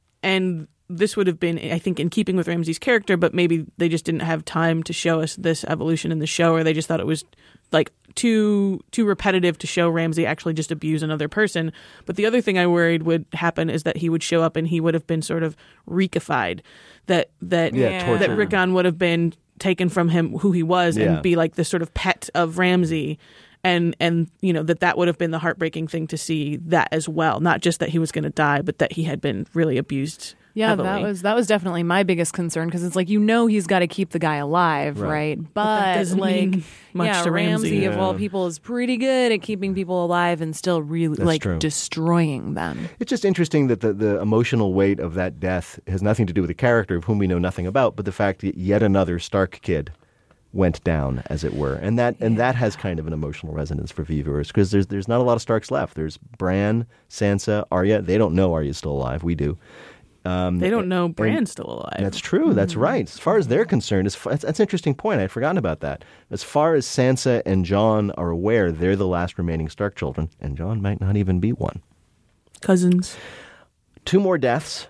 Speaker 3: and this would have been, I think, in keeping with Ramsay's character, but maybe they just didn't have time to show us this evolution in the show, or they just thought it was like too too repetitive to show Ramsay actually just abuse another person. But the other thing I worried would happen is that he would show up and he would have been sort of Reekified. That that
Speaker 4: Yeah,
Speaker 2: Yeah.
Speaker 4: torture.
Speaker 3: that Rickon would have been taken from him who he was
Speaker 4: Yeah.
Speaker 3: and be like this sort of pet of Ramsay. And, and you know, that that would have been the heartbreaking thing to see that as well. Not just that he was going to die, but that he had been really abused
Speaker 2: yeah,
Speaker 3: heavily.
Speaker 2: that was that was definitely my biggest concern because it's like, you know, he's got to keep the guy alive,
Speaker 4: Right.
Speaker 2: right? But,
Speaker 3: that doesn't
Speaker 2: like,
Speaker 3: mean much
Speaker 2: yeah,
Speaker 3: to Ramsay.
Speaker 2: of all
Speaker 4: Yeah.
Speaker 2: people is pretty good at keeping people alive and still really
Speaker 4: That's
Speaker 2: like
Speaker 4: true.
Speaker 2: destroying them.
Speaker 4: It's just interesting that the, the emotional weight of that death has nothing to do with the character of whom we know nothing about, but the fact that yet another Stark kid went down, as it were, and that and that has kind of an emotional resonance for viewers because there's there's not a lot of Starks left. There's Bran, Sansa, Arya. They don't know Arya's still alive. We do. Um,
Speaker 3: They don't know
Speaker 4: and-
Speaker 3: Bran's still alive.
Speaker 4: That's true. That's
Speaker 3: Mm-hmm.
Speaker 4: right. As far as they're concerned, as far, that's, that's an interesting point. I'd forgotten about that. As far as Sansa and Jon are aware, they're the last remaining Stark children, and Jon might not even be one.
Speaker 3: Cousins.
Speaker 4: Two more deaths.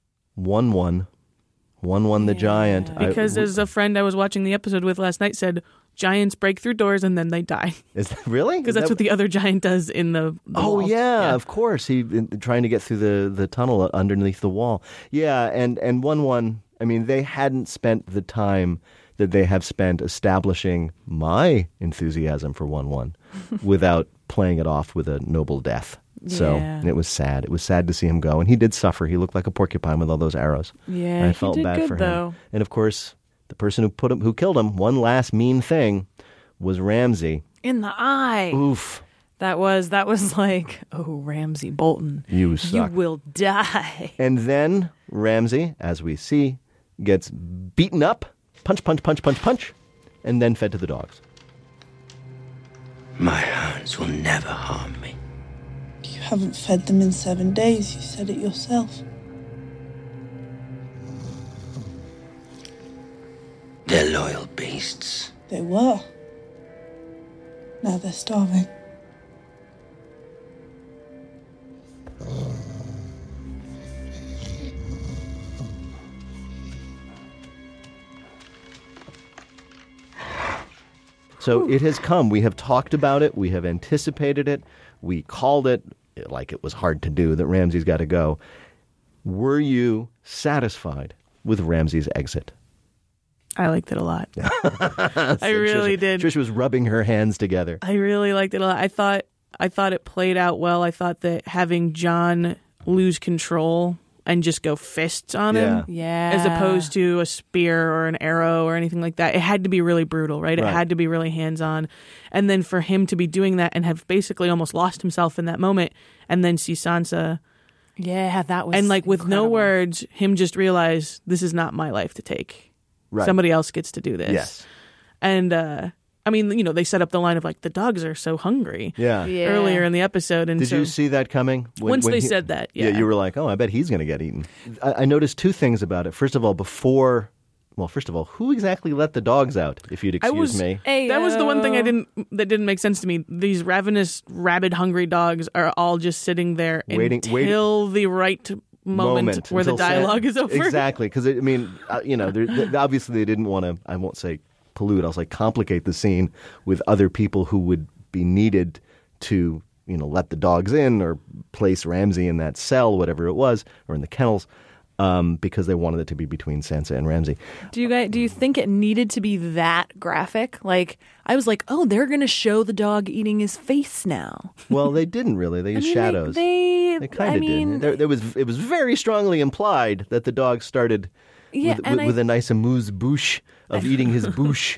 Speaker 4: One one. One one the giant. I-
Speaker 3: Because as a friend I was watching the episode with last night said, giants break through doors and then they die.
Speaker 4: is that, really?
Speaker 3: Because
Speaker 4: Is
Speaker 3: that's
Speaker 4: that-
Speaker 3: what the other giant does in the, the
Speaker 4: Oh
Speaker 3: wall.
Speaker 4: yeah, of course. He in, trying to get through the, the tunnel underneath the wall. Yeah, and and one one. I mean, they hadn't spent the time that they have spent establishing my enthusiasm for one one without playing it off with a noble death. So
Speaker 2: Yeah.
Speaker 4: it was sad. It was sad to see him go, and he did suffer. He looked like a porcupine with all those arrows.
Speaker 2: Yeah,
Speaker 4: I
Speaker 2: he
Speaker 4: felt
Speaker 2: did
Speaker 4: bad
Speaker 2: good,
Speaker 4: for him.
Speaker 2: though.
Speaker 4: And of course, the person who put him, who killed him, one last mean thing, was Ramsay.
Speaker 2: In the eye.
Speaker 4: Oof.
Speaker 2: That was that was like, oh, Ramsay Bolton,
Speaker 4: You
Speaker 2: you
Speaker 4: suck.
Speaker 2: will die.
Speaker 4: And then Ramsay, as we see, gets beaten up, punch, punch, punch, punch, punch, and then fed to the dogs.
Speaker 10: My hounds will never harm me.
Speaker 11: You haven't fed them in seven days, you said it yourself.
Speaker 10: They're loyal beasts.
Speaker 11: They were. Now they're starving.
Speaker 4: So it has come. We have talked about it. We have anticipated it. We called it, like it was hard to do, that Ramsay's got to go. Were you satisfied with Ramsay's exit?
Speaker 3: I liked it a lot. I really
Speaker 4: Tricia,
Speaker 3: did.
Speaker 4: Tricia was rubbing her hands together.
Speaker 3: I really liked it a lot. I thought I thought it played out well. I thought that having John lose control and just go fists on him,
Speaker 2: Yeah.
Speaker 3: as opposed to a spear or an arrow or anything like that, it had to be really brutal, right? It
Speaker 4: Right.
Speaker 3: had to be really hands on. And then for him to be doing that and have basically almost lost himself in that moment, and then see Sansa
Speaker 2: Yeah, that was
Speaker 3: and like with no
Speaker 2: incredible.
Speaker 3: words, him just realize this is not my life to take.
Speaker 4: Right.
Speaker 3: Somebody else gets to do this.
Speaker 4: Yes.
Speaker 3: And uh, I mean, you know, they set up the line of like the dogs are so hungry
Speaker 4: Yeah.
Speaker 2: Yeah.
Speaker 3: earlier in the episode, and
Speaker 4: Did
Speaker 3: so
Speaker 4: you see that coming? When-
Speaker 3: once
Speaker 4: when
Speaker 3: they
Speaker 4: he-
Speaker 3: said that, yeah.
Speaker 4: you were like, oh, I bet he's going to get eaten. I, I noticed two things about it. First of all, before, well, first of all, who exactly let the dogs out, if you'd
Speaker 3: I
Speaker 4: excuse
Speaker 3: was
Speaker 4: me?
Speaker 3: that was the one thing I
Speaker 2: Ayo.
Speaker 3: didn't that didn't make sense to me. These ravenous, rabid, hungry dogs are all just sitting there
Speaker 4: Waiting-
Speaker 3: until the right moment, where the
Speaker 4: until San-
Speaker 3: dialogue is over.
Speaker 4: Exactly, because I mean, uh, you know, they're, they obviously they didn't want to. I won't say pollute. I'll say complicate the scene with other people who would be needed to, you know, let the dogs in or place Ramsay in that cell, whatever it was, or in the kennels. um, because they wanted it to be between Sansa and Ramsay.
Speaker 2: Do you guys, do you think it needed to be that graphic? Like, I was like, oh, they're going to show the dog eating his face now.
Speaker 4: Well, they didn't really. They used
Speaker 2: mean,
Speaker 4: shadows.
Speaker 2: They,
Speaker 4: They kind
Speaker 2: I
Speaker 4: of
Speaker 2: mean,
Speaker 4: did. There, there was it was very strongly implied that the dog started
Speaker 2: Yeah,
Speaker 4: with,
Speaker 2: and
Speaker 4: with,
Speaker 2: I-
Speaker 4: with a nice amuse-bouche of eating his bouche.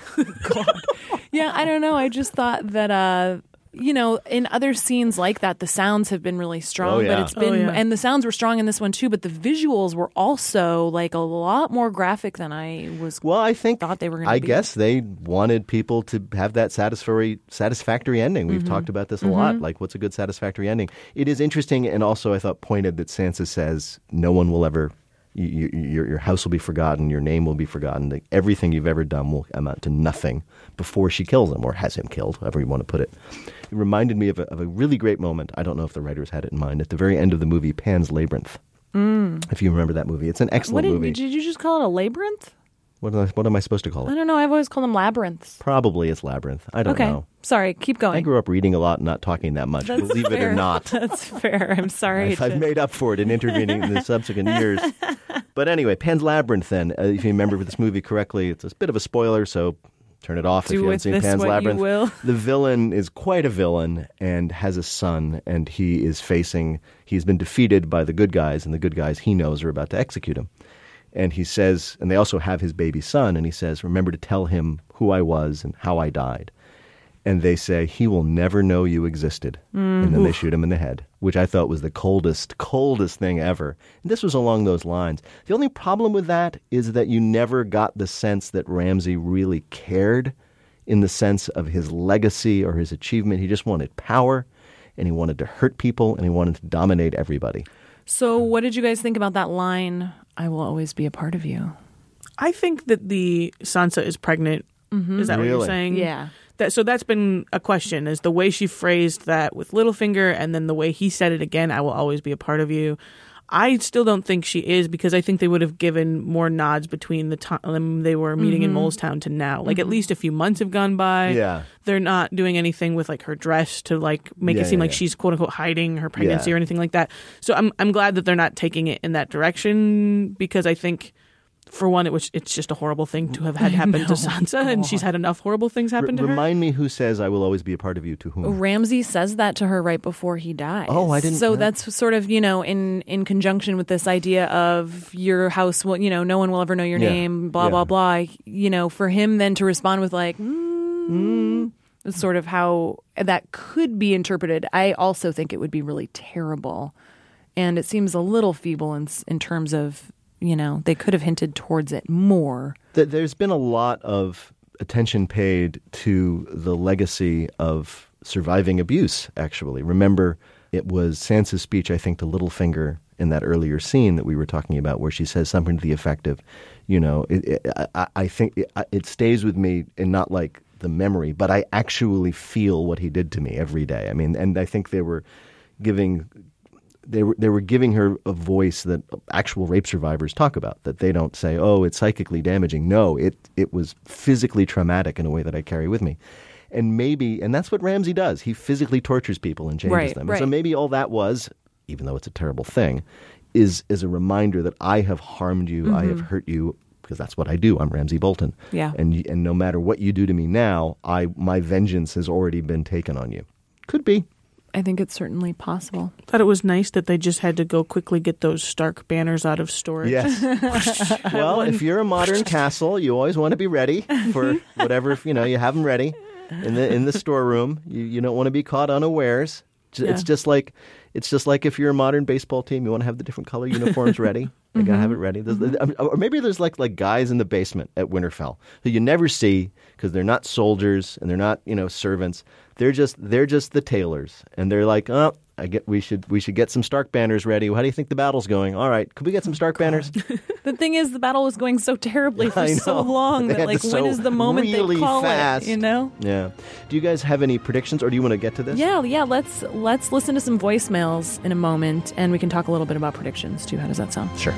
Speaker 2: God. Yeah, I don't know. I just thought that, uh, you know, in other scenes like that, the sounds have been really strong,
Speaker 4: Oh, yeah.
Speaker 2: but it's been,
Speaker 3: Oh, yeah.
Speaker 2: and the sounds were strong in this one too, but the visuals were also like a lot more graphic than I was.
Speaker 4: Well, I think
Speaker 2: thought they were going to
Speaker 4: I
Speaker 2: be.
Speaker 4: guess they wanted people to have that satisfactory satisfactory ending. We've
Speaker 2: Mm-hmm.
Speaker 4: talked about this a lot. Like, what's a good satisfactory ending? It is interesting, and also I thought pointed that Sansa says no one will ever. You, you, your your house will be forgotten. Your name will be forgotten. That everything you've ever done will amount to nothing before she kills him or has him killed, however you want to put it. It reminded me of a, of a really great moment. I don't know if the writers had it in mind at the very end of the movie Pan's Labyrinth. Mm. If you remember that movie, it's an
Speaker 2: What
Speaker 4: excellent
Speaker 2: did,
Speaker 4: movie.
Speaker 2: did you just call it a labyrinth?
Speaker 4: What am I, what am I supposed to call
Speaker 2: I
Speaker 4: it?
Speaker 2: don't know. I've always called them labyrinths.
Speaker 4: Probably it's Labyrinth. I don't
Speaker 2: Okay.
Speaker 4: know.
Speaker 2: Sorry. Keep going.
Speaker 4: I grew up reading a lot and not talking that much,
Speaker 2: That's
Speaker 4: believe it
Speaker 2: fair.
Speaker 4: or not.
Speaker 2: That's fair. I'm sorry.
Speaker 4: I've, I've
Speaker 2: to-
Speaker 4: made up for it in intervening in the subsequent years. But anyway, Pan's Labyrinth then, uh, if you remember this movie correctly, it's a bit of a spoiler, so turn it off
Speaker 2: Do
Speaker 4: if you haven't
Speaker 2: with
Speaker 4: seen
Speaker 2: this
Speaker 4: Pan's
Speaker 2: what you
Speaker 4: Labyrinth.
Speaker 2: will.
Speaker 4: The villain is quite a villain and has a son, and he is facing, he's been defeated by the good guys, and the good guys he knows are about to execute him. And he says, and they also have his baby son, and he says, remember to tell him who I was and how I died. And they say, he will never know you existed.
Speaker 2: Mm,
Speaker 4: and then they
Speaker 2: oof.
Speaker 4: shoot him in the head, which I thought was the coldest, coldest thing ever. And this was along those lines. The only problem with that is that you never got the sense that Ramsay really cared in the sense of his legacy or his achievement. He just wanted power, and he wanted to hurt people, and he wanted to dominate everybody.
Speaker 2: So, what did you guys think about that line? I will always be a part of you.
Speaker 3: I think that the Sansa is pregnant. Is that what
Speaker 4: Really?
Speaker 3: you're saying?
Speaker 2: Yeah.
Speaker 3: That, so that's been a question, is the way she phrased that with Littlefinger and then the way he said it again, I will always be a part of you. I still don't think she is, because I think they would have given more nods between the time they were meeting in Molestown to now. Like, at least a few months have gone by.
Speaker 4: Yeah.
Speaker 3: They're not doing anything with like her dress to like make
Speaker 4: Yeah,
Speaker 3: it seem
Speaker 4: yeah,
Speaker 3: like
Speaker 4: yeah.
Speaker 3: she's quote unquote hiding her pregnancy
Speaker 4: Yeah.
Speaker 3: or anything like that. So I'm I'm glad that they're not taking it in that direction, because I think, for one, it was it's just a horrible thing to have had happen to Sansa, and she's had enough horrible things happen
Speaker 4: R-
Speaker 3: to her.
Speaker 4: remind me who says, I will always be a part of you, to whom?
Speaker 2: Ramsay says that to her right before he dies.
Speaker 4: Oh, I didn't
Speaker 2: So
Speaker 4: know.
Speaker 2: that's sort of, you know, in in conjunction with this idea of your house will, you know, no one will ever know your
Speaker 4: Yeah.
Speaker 2: name, blah
Speaker 4: Yeah.
Speaker 2: blah blah. You know, for him then to respond with like, mm, it's sort of how that could be interpreted. I also think it would be really terrible, and it seems a little feeble in s- in terms of, you know, they could have hinted towards it more.
Speaker 4: Th- There's been a lot of attention paid to the legacy of surviving abuse, actually. Remember, it was Sansa's speech, I think, to Littlefinger in that earlier scene that we were talking about, where she says something to the effect of, you know, it, it, I, I think it, it stays with me, and not like the memory, but I actually feel what he did to me every day. I mean, and I think they were giving... They were they were giving her a voice that actual rape survivors talk about, that they don't say, oh, it's psychically damaging. No, it it was physically traumatic in a way that I carry with me. And maybe, and that's what Ramsay does. He physically tortures people and changes
Speaker 2: Right,
Speaker 4: them. And so
Speaker 2: right.
Speaker 4: maybe all that was, even though it's a terrible thing, is, is a reminder that I have harmed you, I have hurt you, because that's what I do. I'm Ramsay Bolton.
Speaker 2: Yeah.
Speaker 4: And y- and no matter what you do to me now, I my vengeance has already been taken on you. Could be.
Speaker 2: I think it's certainly possible.
Speaker 3: Thought it was nice that they just had to go quickly get those Stark banners out of storage.
Speaker 4: Yes. Well, if you're a modern castle, you always want to be ready for whatever, you know, you have them ready in the in the storeroom. You you don't want to be caught unawares. J- It's
Speaker 3: Yeah.
Speaker 4: just like it's just like if you're a modern baseball team, you want to have the different color uniforms ready. You gotta have it ready. There's- Or maybe there's like like guys in the basement at Winterfell who you never see because they're not soldiers and they're not, you know, servants. They're just they're just the tailors, and they're like, oh, I get we should we should get some Stark banners ready. How do you think the battle's going? All right, could we get some Stark banners?
Speaker 2: The thing is, the battle was going so terribly for
Speaker 4: I
Speaker 2: so
Speaker 4: know.
Speaker 2: long
Speaker 4: They
Speaker 2: that,
Speaker 4: had
Speaker 2: like,
Speaker 4: to
Speaker 2: when
Speaker 4: sew
Speaker 2: is the moment
Speaker 4: really
Speaker 2: they call
Speaker 4: fast.
Speaker 2: it? You know?
Speaker 4: Yeah. Do you guys have any predictions, or do you want to get to this?
Speaker 2: Yeah, yeah. Let's let's listen to some voicemails in a moment, and we can talk a little bit about predictions too. How does that sound?
Speaker 4: Sure.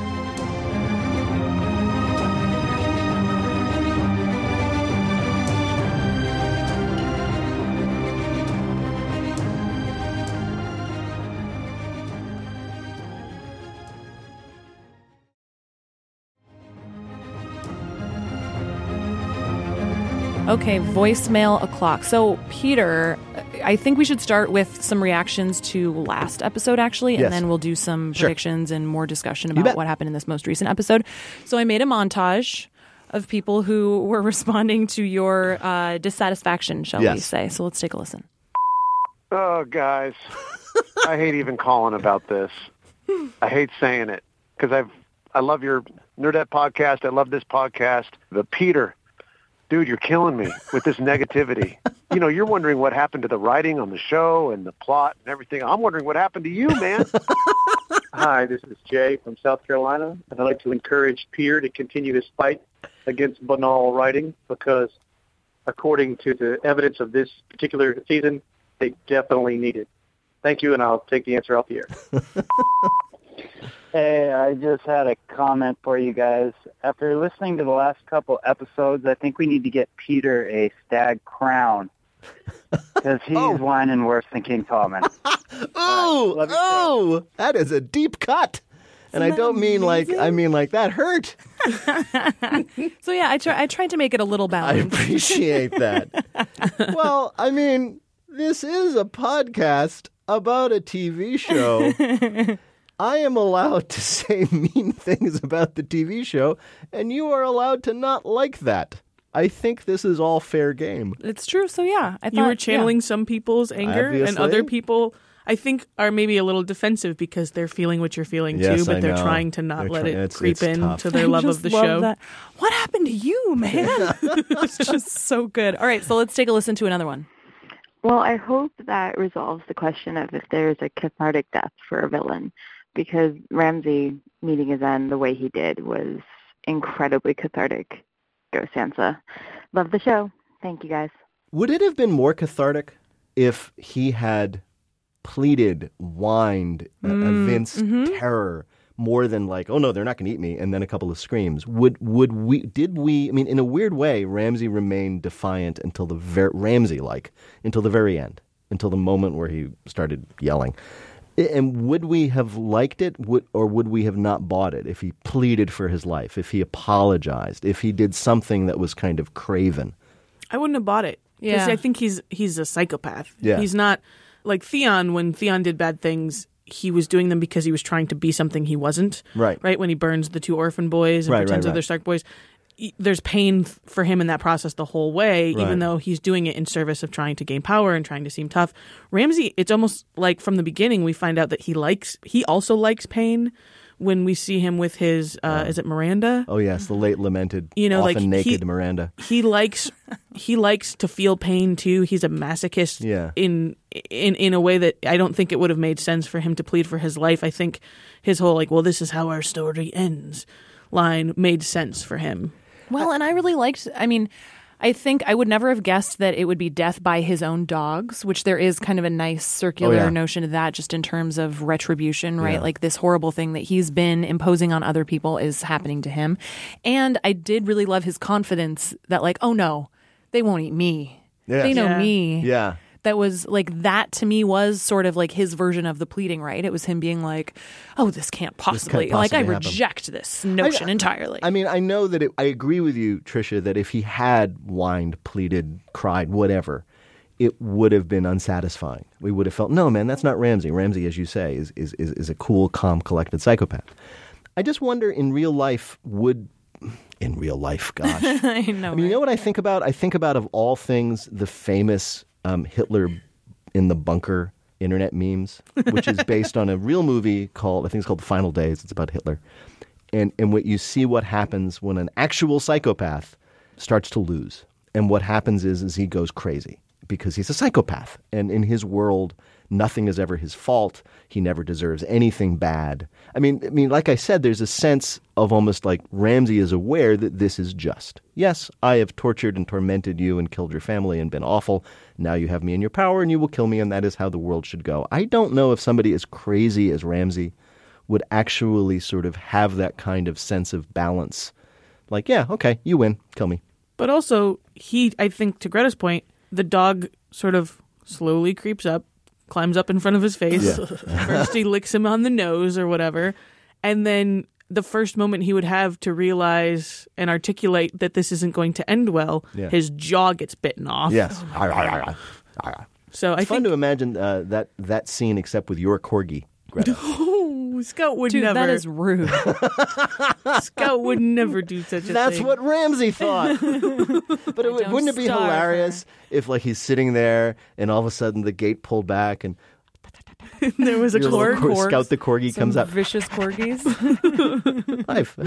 Speaker 2: Okay, voicemail o'clock. So, Peter, I think we should start with some reactions to last episode, actually, and
Speaker 4: Yes.
Speaker 2: then we'll do some
Speaker 4: Sure.
Speaker 2: predictions and more discussion
Speaker 4: You
Speaker 2: about
Speaker 4: bet.
Speaker 2: what happened in this most recent episode. So, I made a montage of people who were responding to your uh, dissatisfaction, shall we
Speaker 4: Yes.
Speaker 2: say. So, let's take a listen.
Speaker 12: Oh, guys, I hate even calling about this. I hate saying it because I've I love your Nerdette podcast. I love this podcast. But Peter, dude, you're killing me with this negativity. You know, you're wondering what happened to the writing on the show and the plot and everything. I'm wondering what happened to you, man.
Speaker 13: Hi, this is Jay from South Carolina, and I'd like to encourage Peter to continue his fight against banal writing because, according to the evidence of this particular season, they definitely need it. Thank you, and I'll take the answer off the air.
Speaker 14: Hey, I just had a comment for you guys. After listening to the last couple episodes, I think we need to get Peter a stag crown because he's
Speaker 4: Oh.
Speaker 14: whining worse than King Tallman.
Speaker 4: Oh, oh, that is a deep cut. And I
Speaker 2: Isn't that
Speaker 4: don't mean like,
Speaker 2: amazing?
Speaker 4: I mean like that hurt.
Speaker 2: So, yeah, I, try, I tried to make it a little
Speaker 4: I
Speaker 2: balanced.
Speaker 4: appreciate that. Well, I mean, this is a podcast about a T V show. I am allowed to say mean things about the T V show, and you are allowed to not like that. I think this is all fair game.
Speaker 2: It's true. So, yeah, I thought
Speaker 3: You were channeling
Speaker 2: yeah.
Speaker 3: some people's anger, and
Speaker 4: Obviously.
Speaker 3: other people, I think, are maybe a little defensive because they're feeling what you're feeling
Speaker 4: Yes,
Speaker 3: too, but
Speaker 4: I
Speaker 3: they're
Speaker 4: know.
Speaker 3: trying to not
Speaker 4: They're
Speaker 3: let
Speaker 4: try-
Speaker 3: it
Speaker 4: it's-
Speaker 3: creep
Speaker 4: it's
Speaker 3: in
Speaker 4: tough.
Speaker 3: to their
Speaker 2: I
Speaker 3: love
Speaker 2: just
Speaker 3: of the
Speaker 2: love
Speaker 3: show.
Speaker 2: that. What happened to you, man? It's just so good. All right, so let's take a listen to another one.
Speaker 15: Well, I hope that resolves the question of if there's a cathartic death for a villain, because Ramsay meeting his end the way he did was incredibly cathartic. Go Sansa. Love the show. Thank you, guys.
Speaker 4: Would it have been more cathartic if he had pleaded, whined, uh,
Speaker 2: Mm,
Speaker 4: evinced
Speaker 2: mhm.
Speaker 4: terror more than like, oh no, they're not going to eat me, and then a couple of screams? Would would we? Did we? I mean, in a weird way, Ramsay remained defiant until the ver- Ramsay like until the very end, until the moment where he started yelling. And would we have liked it, would, or would we have not bought it if he pleaded for his life, if he apologized, if he did something that was kind of craven?
Speaker 3: I wouldn't have bought it. Because
Speaker 2: Yeah.
Speaker 3: I think he's he's a psychopath.
Speaker 4: Yeah.
Speaker 3: He's not like Theon. When Theon did bad things, he was doing them because he was trying to be something he wasn't.
Speaker 4: Right.
Speaker 3: Right. When he burns the two orphan boys and
Speaker 4: Right,
Speaker 3: pretends
Speaker 4: right,
Speaker 3: that they're
Speaker 4: right.
Speaker 3: Stark boys, e- there's pain f- for him in that process the whole way,
Speaker 4: Right.
Speaker 3: even though he's doing it in service of trying to gain power and trying to seem tough. Ramsay, it's almost like from the beginning we find out that he likes, he also likes pain. When we see him with his, uh, is it Miranda?
Speaker 4: Oh yes, the late lamented,
Speaker 3: You know,
Speaker 4: often
Speaker 3: like,
Speaker 4: naked
Speaker 3: he-
Speaker 4: Miranda.
Speaker 3: He likes he likes to feel pain too. He's a masochist
Speaker 4: Yeah.
Speaker 3: in in in a way that I don't think it would have made sense for him to plead for his life. I think his whole like, well, this is how our story ends line made sense for him.
Speaker 2: Well, and I really liked, I mean, I think I would never have guessed that it would be death by his own dogs, which there is kind of a nice circular
Speaker 4: Oh, yeah.
Speaker 2: notion of that just in terms of retribution, right?
Speaker 4: Yeah.
Speaker 2: Like this horrible thing that he's been imposing on other people is happening to him. And I did really love his confidence that like, oh no, they won't eat me.
Speaker 4: Yeah.
Speaker 2: They know
Speaker 3: Yeah.
Speaker 2: me.
Speaker 4: Yeah.
Speaker 2: That was like, that to me was sort of like his version of the pleading, right? It was him being like, oh, this can't possibly, like I
Speaker 4: possibly happen.
Speaker 2: reject this notion
Speaker 4: I-
Speaker 2: entirely.
Speaker 4: I mean, I know that it, I agree with you, Tricia, that if he had whined, pleaded, cried, whatever, it would have been unsatisfying. We would have felt, no, man, that's not Ramsay. Ramsay, as you say, is is is, is a cool, calm, collected psychopath. I just wonder, in real life, would in real life, gosh.
Speaker 2: I know.
Speaker 4: I mean, you know what I think about? I think about, of all things, the famous um, Hitler in the bunker internet memes, which is based on a real movie called, I think it's called The Final Days. It's about Hitler. And, and what you see what happens when an actual psychopath starts to lose. And what happens is, is he goes crazy because he's a psychopath. And in his world, nothing is ever his fault. He never deserves anything bad. I mean, I mean, like I said, there's a sense of almost like Ramsay is aware that this is just. Yes, I have tortured and tormented you and killed your family and been awful. Now you have me in your power and you will kill me, and that is how the world should go. I don't know if somebody as crazy as Ramsay would actually sort of have that kind of sense of balance. Like, yeah, okay, you win, kill me.
Speaker 3: But also, he, I think, to Greta's point, the dog sort of slowly creeps up, climbs up in front of his face.
Speaker 4: Yeah.
Speaker 3: First, he licks him on the nose or whatever. And then the first moment he would have to realize and articulate that this isn't going to end well,
Speaker 4: Yeah.
Speaker 3: his jaw gets bitten off.
Speaker 4: Yes.
Speaker 3: So
Speaker 4: it's
Speaker 3: I
Speaker 4: fun
Speaker 3: think
Speaker 4: to imagine uh, that that scene, except with your corgi, Greta.
Speaker 3: Oh, Scout would
Speaker 2: Dude,
Speaker 3: never.
Speaker 2: that is rude.
Speaker 3: Scout would never do such a
Speaker 4: That's
Speaker 3: thing.
Speaker 4: what Ramsey thought. But it,
Speaker 2: don't
Speaker 4: wouldn't it be
Speaker 2: starve
Speaker 4: hilarious if, like, he's sitting there and all of a sudden the gate pulled back and
Speaker 3: there was a
Speaker 4: your little
Speaker 3: corgi.
Speaker 4: cor- Scout the corgi
Speaker 2: Some
Speaker 4: comes up.
Speaker 2: vicious corgis.
Speaker 4: Life.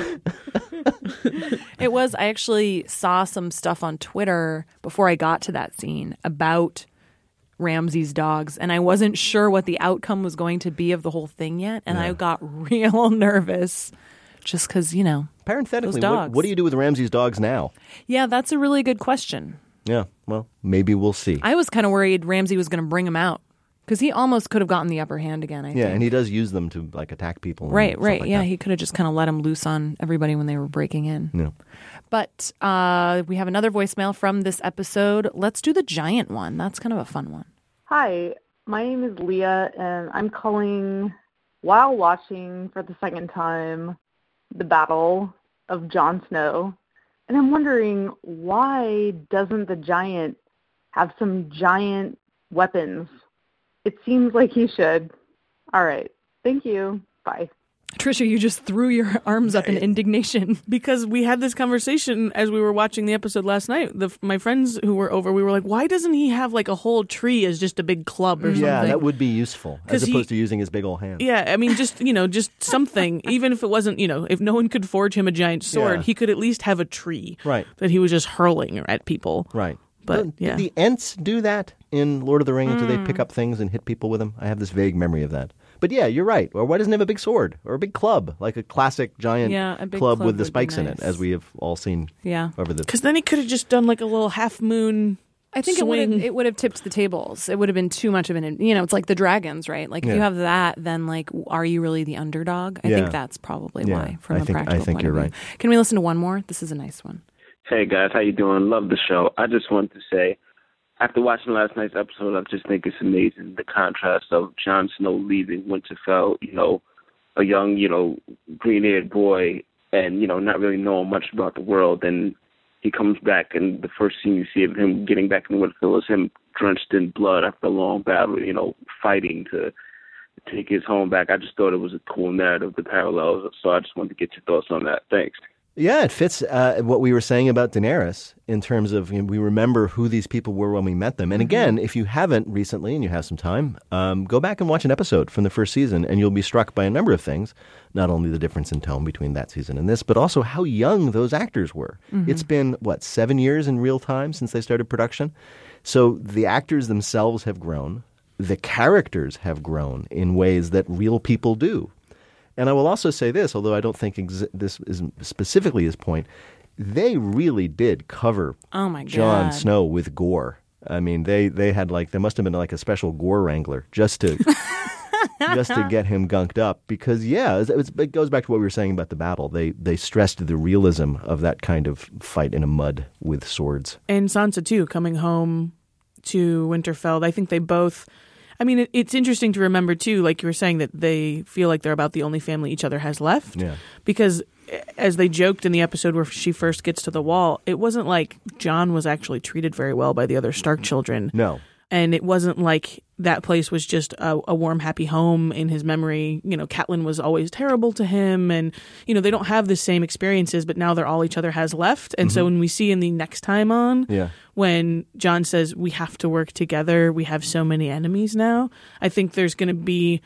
Speaker 2: It was, I actually saw some stuff on Twitter before I got to that scene about Ramsey's dogs, and I wasn't sure what the outcome was going to be of the whole thing yet, and
Speaker 4: Yeah.
Speaker 2: I got real nervous just because, you know,
Speaker 4: Parenthetically,
Speaker 2: those
Speaker 4: what,
Speaker 2: dogs.
Speaker 4: what do you do with Ramsey's dogs now?
Speaker 2: Yeah, that's a really good question.
Speaker 4: Yeah, well, maybe we'll see.
Speaker 2: I was kind of worried Ramsey was going to bring him out because he almost could have gotten the upper hand again, I
Speaker 4: yeah,
Speaker 2: think.
Speaker 4: and he does use them to, like, attack people. and
Speaker 2: Right,
Speaker 4: stuff
Speaker 2: right.
Speaker 4: like
Speaker 2: yeah,
Speaker 4: that.
Speaker 2: he could have just kind of let him loose on everybody when they were breaking in.
Speaker 4: Yeah.
Speaker 2: But uh, we have another voicemail from this episode. Let's do the giant one. That's kind of a fun one.
Speaker 16: Hi, my name is Leah, and I'm calling while watching for the second time the Battle of Jon Snow. And I'm wondering, why doesn't the giant have some giant weapons? It seems like he should. All right. Thank you. Bye.
Speaker 2: Trisha, you just threw your arms up in indignation.
Speaker 3: Because we had this conversation as we were watching the episode last night. The, my friends who were over, we were like, why doesn't he have like a whole tree as just a big club or
Speaker 4: Yeah,
Speaker 3: something?
Speaker 4: that would be useful, as
Speaker 3: 'Cause he-
Speaker 4: opposed to using his big old hand.
Speaker 3: Yeah, I mean, just, you know, just something. Even if it wasn't, you know, if no one could forge him a giant sword,
Speaker 4: Yeah.
Speaker 3: he could at least have a tree.
Speaker 4: Right.
Speaker 3: That he was just hurling at people.
Speaker 4: Right.
Speaker 3: But,
Speaker 4: Did
Speaker 3: yeah.
Speaker 4: the Ents do that in Lord of the Rings? Do they
Speaker 3: Mm.
Speaker 4: pick up things and hit people with them? I have this vague memory of that. But yeah, you're right. Or why doesn't he have a big sword or a big club, like a classic giant
Speaker 2: Yeah, a big
Speaker 4: club,
Speaker 2: club
Speaker 4: with the
Speaker 2: would be
Speaker 4: spikes in it,
Speaker 2: nice.
Speaker 4: as we have all seen
Speaker 2: Yeah.
Speaker 4: over the.
Speaker 3: Because then he could have just done like a little half moon.
Speaker 2: I think it would
Speaker 3: swing.
Speaker 2: have it would have tipped the tables. It would have been too much of an, you know, it's like the dragons, right? Like if you
Speaker 4: Yeah.
Speaker 2: have that, then like, are you really the underdog? I
Speaker 4: Yeah.
Speaker 2: think that's probably
Speaker 4: Yeah,
Speaker 2: why, from
Speaker 4: I
Speaker 2: a
Speaker 4: think- I
Speaker 2: practical
Speaker 4: think
Speaker 2: point
Speaker 4: you're
Speaker 2: of view.
Speaker 4: right.
Speaker 2: Can we listen to one more? This is a nice one.
Speaker 17: Hey guys, how you doing? Love the show. I just wanted to say, after watching last night's episode, I just think it's amazing the contrast of Jon Snow leaving Winterfell, you know, a young, you know, green-haired boy, and you know, not really knowing much about the world, and he comes back, and the first scene you see of him getting back in Winterfell is him drenched in blood after a long battle, you know, fighting to take his home back. I just thought it was a cool narrative, the parallels. So I just wanted to get your thoughts on that. Thanks.
Speaker 4: Yeah, it fits uh, what we were saying about Daenerys in terms of, you know, we remember who these people were when we met them. And again, if you haven't recently and you have some time, um, go back and watch an episode from the first season and you'll be struck by a number of things. Not only the difference in tone between that season and this, but also how young those actors were.
Speaker 18: Mhm.
Speaker 4: It's been, what, seven years in real time since they started production? So the actors themselves have grown. The characters have grown in ways that real people do. And I will also say this, although I don't think ex- this is specifically his point, they really did cover
Speaker 2: Oh my
Speaker 4: Jon
Speaker 2: God.
Speaker 4: Snow with gore. I mean, they, they had like, there must have been like a special gore wrangler just to just to get him gunked up. Because, yeah, it, was, it goes back to what we were saying about the battle. They, they stressed the realism of that kind of fight in a mud with swords.
Speaker 3: And Sansa, too, coming home to Winterfell. I think they both... I mean, it, it's interesting to remember, too, like you were saying, that they feel like they're about the only family each other has left.
Speaker 4: Yeah.
Speaker 3: Because as they joked in the episode where she first gets to the wall, it wasn't like Jon was actually treated very well by the other Stark children.
Speaker 4: No.
Speaker 3: And it wasn't like that place was just a, a warm, happy home in his memory. You know, Catelyn was always terrible to him. And, you know, they don't have the same experiences, but now they're all each other has left. And so
Speaker 4: Mhm.
Speaker 3: when we see in the next time on,
Speaker 4: Yeah.
Speaker 3: when Jon says, we have to work together, we have so many enemies now, I think there's going to be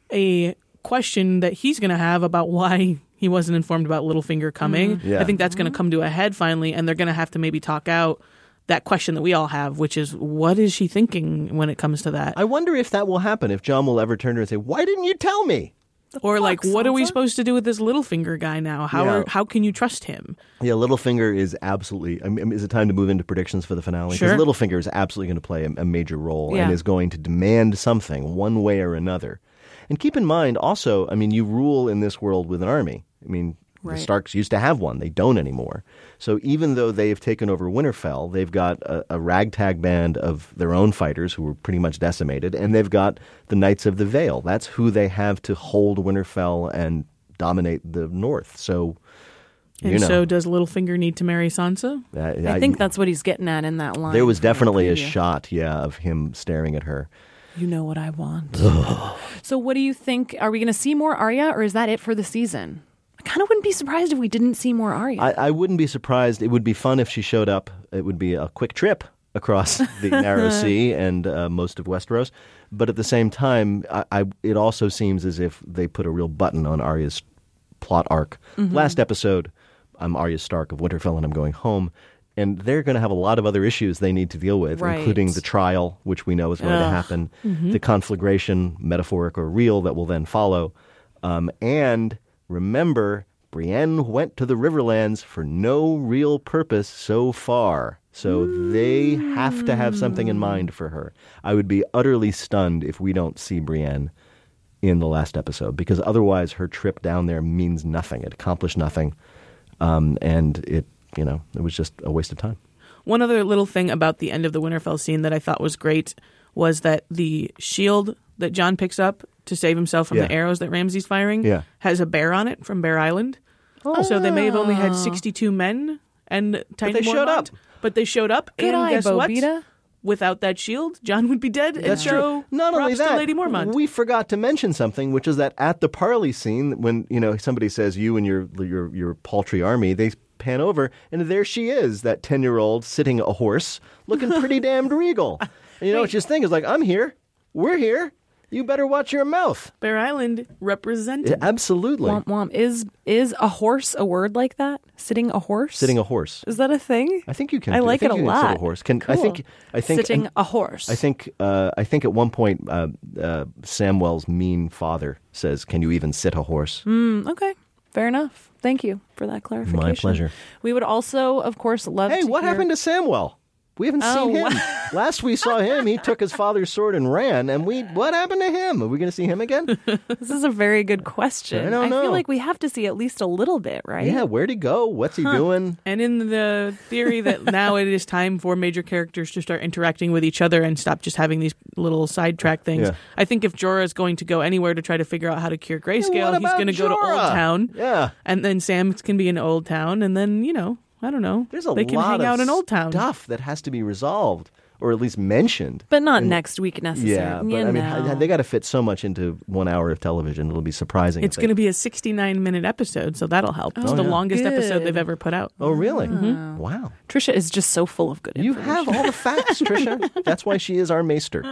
Speaker 3: a question that he's going to have about why he wasn't informed about Littlefinger coming.
Speaker 4: Mhm. Yeah.
Speaker 3: I think that's going to come to a head finally, and they're going to have to maybe talk out that question that we all have, which is, what is she thinking when it comes to that?
Speaker 4: I wonder if that will happen, if Jon will ever turn to her and say, why didn't you tell me?
Speaker 3: Or like, what are we supposed to do with this Littlefinger guy now? How
Speaker 4: Yeah.
Speaker 3: are, how can you trust him?
Speaker 4: Yeah, Littlefinger is absolutely. I mean, is it time to move into predictions for the finale?
Speaker 3: Sure.
Speaker 4: Because Littlefinger is absolutely going to play a, a major role
Speaker 2: Yeah.
Speaker 4: and is going to demand something one way or another. And keep in mind, also, I mean, you rule in this world with an army. I mean,
Speaker 2: Right.
Speaker 4: the Starks used to have one; they don't anymore. So even though they've taken over Winterfell, they've got a, a ragtag band of their own fighters who were pretty much decimated, and they've got the Knights of the Vale. That's who they have to hold Winterfell and dominate the North. So, you
Speaker 3: And
Speaker 4: know.
Speaker 3: so does Littlefinger need to marry Sansa?
Speaker 4: I,
Speaker 2: I think that's what he's getting at in that line.
Speaker 4: there was
Speaker 2: from the
Speaker 4: definitely a
Speaker 2: preview.
Speaker 4: shot, yeah, of him staring at her.
Speaker 2: You know what I want. So what do you think? Are we going to see more Arya, or is that it for the season? I kind of wouldn't be surprised if we didn't see more Arya.
Speaker 4: I, I wouldn't be surprised. It would be fun if she showed up. It would be a quick trip across the Narrow Sea and uh, most of Westeros. But at the same time, I, I, it also seems as if they put a real button on Arya's plot arc.
Speaker 2: Mhm.
Speaker 4: Last episode, I'm Arya Stark of Winterfell and I'm going home. And they're going to have a lot of other issues they need to deal with,
Speaker 2: Right.
Speaker 4: including the trial, which we know is going to
Speaker 2: Ugh.
Speaker 4: happen,
Speaker 2: Mhm.
Speaker 4: the conflagration, metaphoric or real, that will then follow. Um, and remember, Brienne went to the Riverlands for no real purpose so far. So they have to have something in mind for her. I would be utterly stunned if we don't see Brienne in the last episode, because otherwise her trip down there means nothing. It accomplished nothing. Um, and it, you know, it was just a waste of time.
Speaker 3: One other little thing about the end of the Winterfell scene that I thought was great was that the shield that Jon picks up to save himself from
Speaker 4: Yeah.
Speaker 3: the arrows that Ramsay's firing
Speaker 4: Yeah.
Speaker 3: has a bear on it from Bear Island. So they may have only had sixty-two men and Tiny
Speaker 4: they showed
Speaker 3: Mormont,
Speaker 4: up.
Speaker 3: But they showed up,
Speaker 2: Good
Speaker 3: and
Speaker 2: eye,
Speaker 3: guess what?
Speaker 2: Bobita.
Speaker 3: Without that shield, Jon would be dead. and
Speaker 4: That's
Speaker 3: so
Speaker 4: true. Not only
Speaker 3: props to
Speaker 4: that,
Speaker 3: Lady Mormont.
Speaker 4: we forgot to mention something, which is that at the parley scene, when you know somebody says you and your your your paltry army, they pan over, and there she is, that ten-year-old sitting a horse, looking pretty damned regal. And you know what she's thinking is like, I'm here, we're here. You better watch your mouth.
Speaker 3: Bear Island represented.
Speaker 4: Yeah, absolutely.
Speaker 2: Womp womp. Is is a horse a word like that? Sitting a horse?
Speaker 4: Sitting a horse.
Speaker 2: Is that a thing?
Speaker 4: I think you can.
Speaker 2: I
Speaker 4: do-
Speaker 2: like
Speaker 4: think
Speaker 2: it a
Speaker 4: you can sit
Speaker 2: lot.
Speaker 4: a horse. Can I
Speaker 2: Cool.
Speaker 4: think? I think
Speaker 2: Sitting
Speaker 4: and-
Speaker 2: a horse.
Speaker 4: I think. Uh, I think at one point, uh, uh, Samwell's mean father says, "Can you even sit a horse?"
Speaker 2: Mm, okay. Fair enough. Thank you for that clarification.
Speaker 4: My pleasure.
Speaker 2: We would also, of course, love
Speaker 4: Hey,
Speaker 2: to
Speaker 4: what
Speaker 2: hear-
Speaker 4: happened to Samwell? We haven't
Speaker 2: Oh,
Speaker 4: seen him.
Speaker 2: what-
Speaker 4: Last we saw him, he took his father's sword and ran. And we, what happened to him? Are we going to see him again?
Speaker 2: This is a very good question.
Speaker 4: I don't know.
Speaker 2: feel like we have to see at least a little bit, right?
Speaker 4: Yeah, where'd he go? What's he
Speaker 2: Huh.
Speaker 4: doing?
Speaker 3: And in the theory that now it is time for major characters to start interacting with each other and stop just having these little sidetrack things,
Speaker 4: Yeah.
Speaker 3: I think if Jorah is going to go anywhere to try to figure out how to cure grayscale,
Speaker 4: what
Speaker 3: he's
Speaker 4: about
Speaker 3: going to go to Old
Speaker 4: Jorah?
Speaker 3: Town.
Speaker 4: Yeah.
Speaker 3: And then Sam can be in Old Town. And then, you know, I don't know.
Speaker 4: There's a
Speaker 3: they can
Speaker 4: lot
Speaker 3: hang
Speaker 4: of
Speaker 3: out in Old Town.
Speaker 4: stuff that has to be resolved, or at least mentioned.
Speaker 2: But not
Speaker 4: And-
Speaker 2: next week necessarily.
Speaker 4: Yeah, but
Speaker 2: you
Speaker 4: I mean,
Speaker 2: know.
Speaker 4: they got to fit so much into one hour of television. It'll be surprising.
Speaker 3: It's
Speaker 4: if they-
Speaker 3: going to be a sixty-nine minute episode, so that'll help. It's
Speaker 4: Oh,
Speaker 3: the
Speaker 4: yeah.
Speaker 3: longest episode
Speaker 2: Good.
Speaker 3: they've ever put out.
Speaker 4: Oh, really?
Speaker 3: Mhm.
Speaker 4: Wow.
Speaker 2: Trisha is just so full of good
Speaker 4: You
Speaker 2: information.
Speaker 4: have all the facts, Trisha. That's why she is our maester.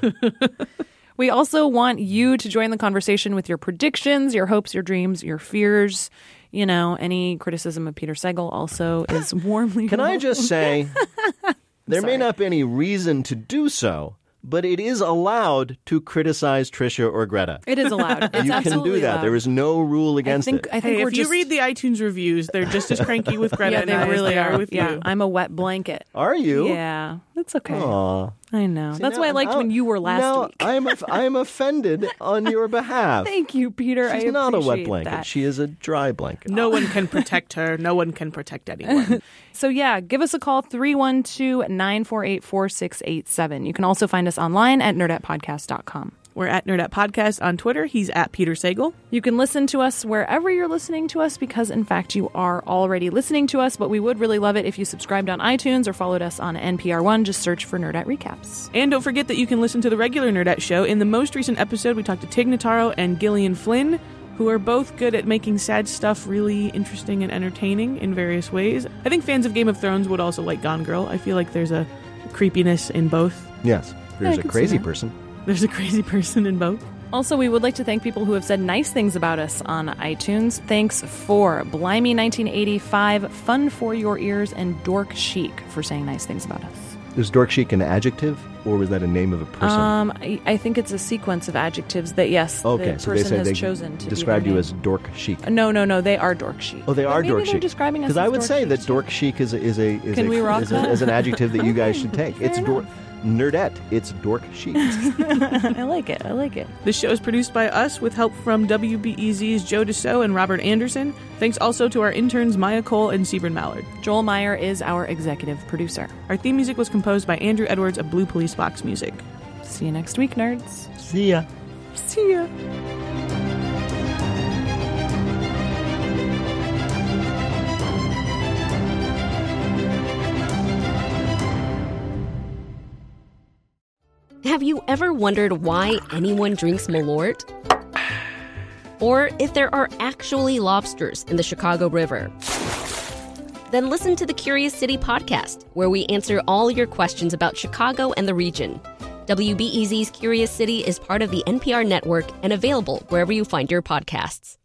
Speaker 2: We also want you to join the conversation with your predictions, your hopes, your dreams, your fears. You know, any criticism of Peter Sagal also is warmly
Speaker 4: Can I just say, there may
Speaker 2: Sorry.
Speaker 4: not be any reason to do so, but it is allowed to criticize Trisha or Greta.
Speaker 2: It is allowed. It's
Speaker 4: you can
Speaker 2: absolutely
Speaker 4: do that.
Speaker 2: allowed.
Speaker 4: There is no rule against
Speaker 2: think-
Speaker 4: it.
Speaker 2: I think
Speaker 3: Hey,
Speaker 2: we're
Speaker 3: if
Speaker 2: just-
Speaker 3: you read the iTunes reviews, they're just as cranky with Greta
Speaker 2: yeah,
Speaker 3: and
Speaker 2: they
Speaker 3: I as
Speaker 2: really
Speaker 3: they
Speaker 2: are.
Speaker 3: are with
Speaker 2: yeah,
Speaker 3: you.
Speaker 2: I'm a wet blanket.
Speaker 4: Are you?
Speaker 2: Yeah, that's okay.
Speaker 4: Aw.
Speaker 2: I know.
Speaker 4: See,
Speaker 2: That's
Speaker 4: now-
Speaker 2: why I liked
Speaker 4: now-
Speaker 2: when you were last
Speaker 4: now
Speaker 2: week.
Speaker 4: I'm aff- I'm offended on your behalf.
Speaker 2: Thank you, Peter.
Speaker 4: She's
Speaker 2: I
Speaker 4: not a wet
Speaker 2: appreciate
Speaker 4: blanket.
Speaker 2: that.
Speaker 4: She is a dry blanket.
Speaker 3: No one can protect her. No one can protect anyone.
Speaker 2: So yeah, give us a call, three one two, nine four eight, four six eight seven. You can also find us online at nerdette podcast dot com.
Speaker 3: We're at Nerdette Podcast on Twitter. He's at Peter Sagal.
Speaker 2: You can listen to us wherever you're listening to us because, in fact, you are already listening to us, but we would really love it if you subscribed on iTunes or followed us on N P R One. Just search for Nerdette Recaps.
Speaker 3: And don't forget that you can listen to the regular Nerdette show. In the most recent episode, we talked to Tig Notaro and Gillian Flynn, who are both good at making sad stuff really interesting and entertaining in various ways. I think fans of Game of Thrones would also like Gone Girl. I feel like there's a creepiness in both.
Speaker 4: Yes, there's
Speaker 2: I
Speaker 4: a
Speaker 2: can see
Speaker 4: crazy
Speaker 2: that.
Speaker 4: person.
Speaker 3: There's a crazy person in both.
Speaker 2: Also, we would like to thank people who have said nice things about us on iTunes. Thanks for Blimey nineteen eighty-five, Fun for Your Ears, and Dork Chic for saying nice things about us.
Speaker 4: Is dork chic an adjective, or was that a name of a person?
Speaker 2: Um, I, I think it's a sequence of adjectives that, yes,
Speaker 4: okay,
Speaker 2: the
Speaker 4: so
Speaker 2: person
Speaker 4: they said
Speaker 2: has
Speaker 4: they
Speaker 2: chosen to
Speaker 4: described
Speaker 2: be
Speaker 4: you
Speaker 2: their
Speaker 4: as dork chic.
Speaker 2: name. No, no, no, they are dork chic.
Speaker 4: Oh, they
Speaker 2: But
Speaker 4: are
Speaker 2: maybe
Speaker 4: dork
Speaker 2: they're
Speaker 4: chic.
Speaker 2: describing us
Speaker 4: Because
Speaker 2: as
Speaker 4: I would
Speaker 2: dork
Speaker 4: say
Speaker 2: chic,
Speaker 4: that
Speaker 2: too.
Speaker 4: dork chic is a, is a is
Speaker 2: Can
Speaker 4: a
Speaker 2: we rock
Speaker 4: is, a,
Speaker 2: that?
Speaker 4: is an adjective that you guys should take.
Speaker 2: Fair
Speaker 4: It's dork nerdette. It's dork chic.
Speaker 2: I like it. I like it.
Speaker 3: The show is produced by us with help from W B E Z's Joe Deso and Robert Anderson. Thanks also to our interns Maya Cole and Sebron Mallard.
Speaker 2: Joel Meyer is our executive producer.
Speaker 3: Our theme music was composed by Andrew Edwards of Blue Police Box Music.
Speaker 2: See you next week, nerds.
Speaker 4: See ya.
Speaker 2: See ya.
Speaker 18: Have you ever wondered why anyone drinks Malort? Or if there are actually lobsters in the Chicago River? Then listen to the Curious City podcast, where we answer all your questions about Chicago and the region. W B E Z's Curious City is part of the N P R network and available wherever you find your podcasts.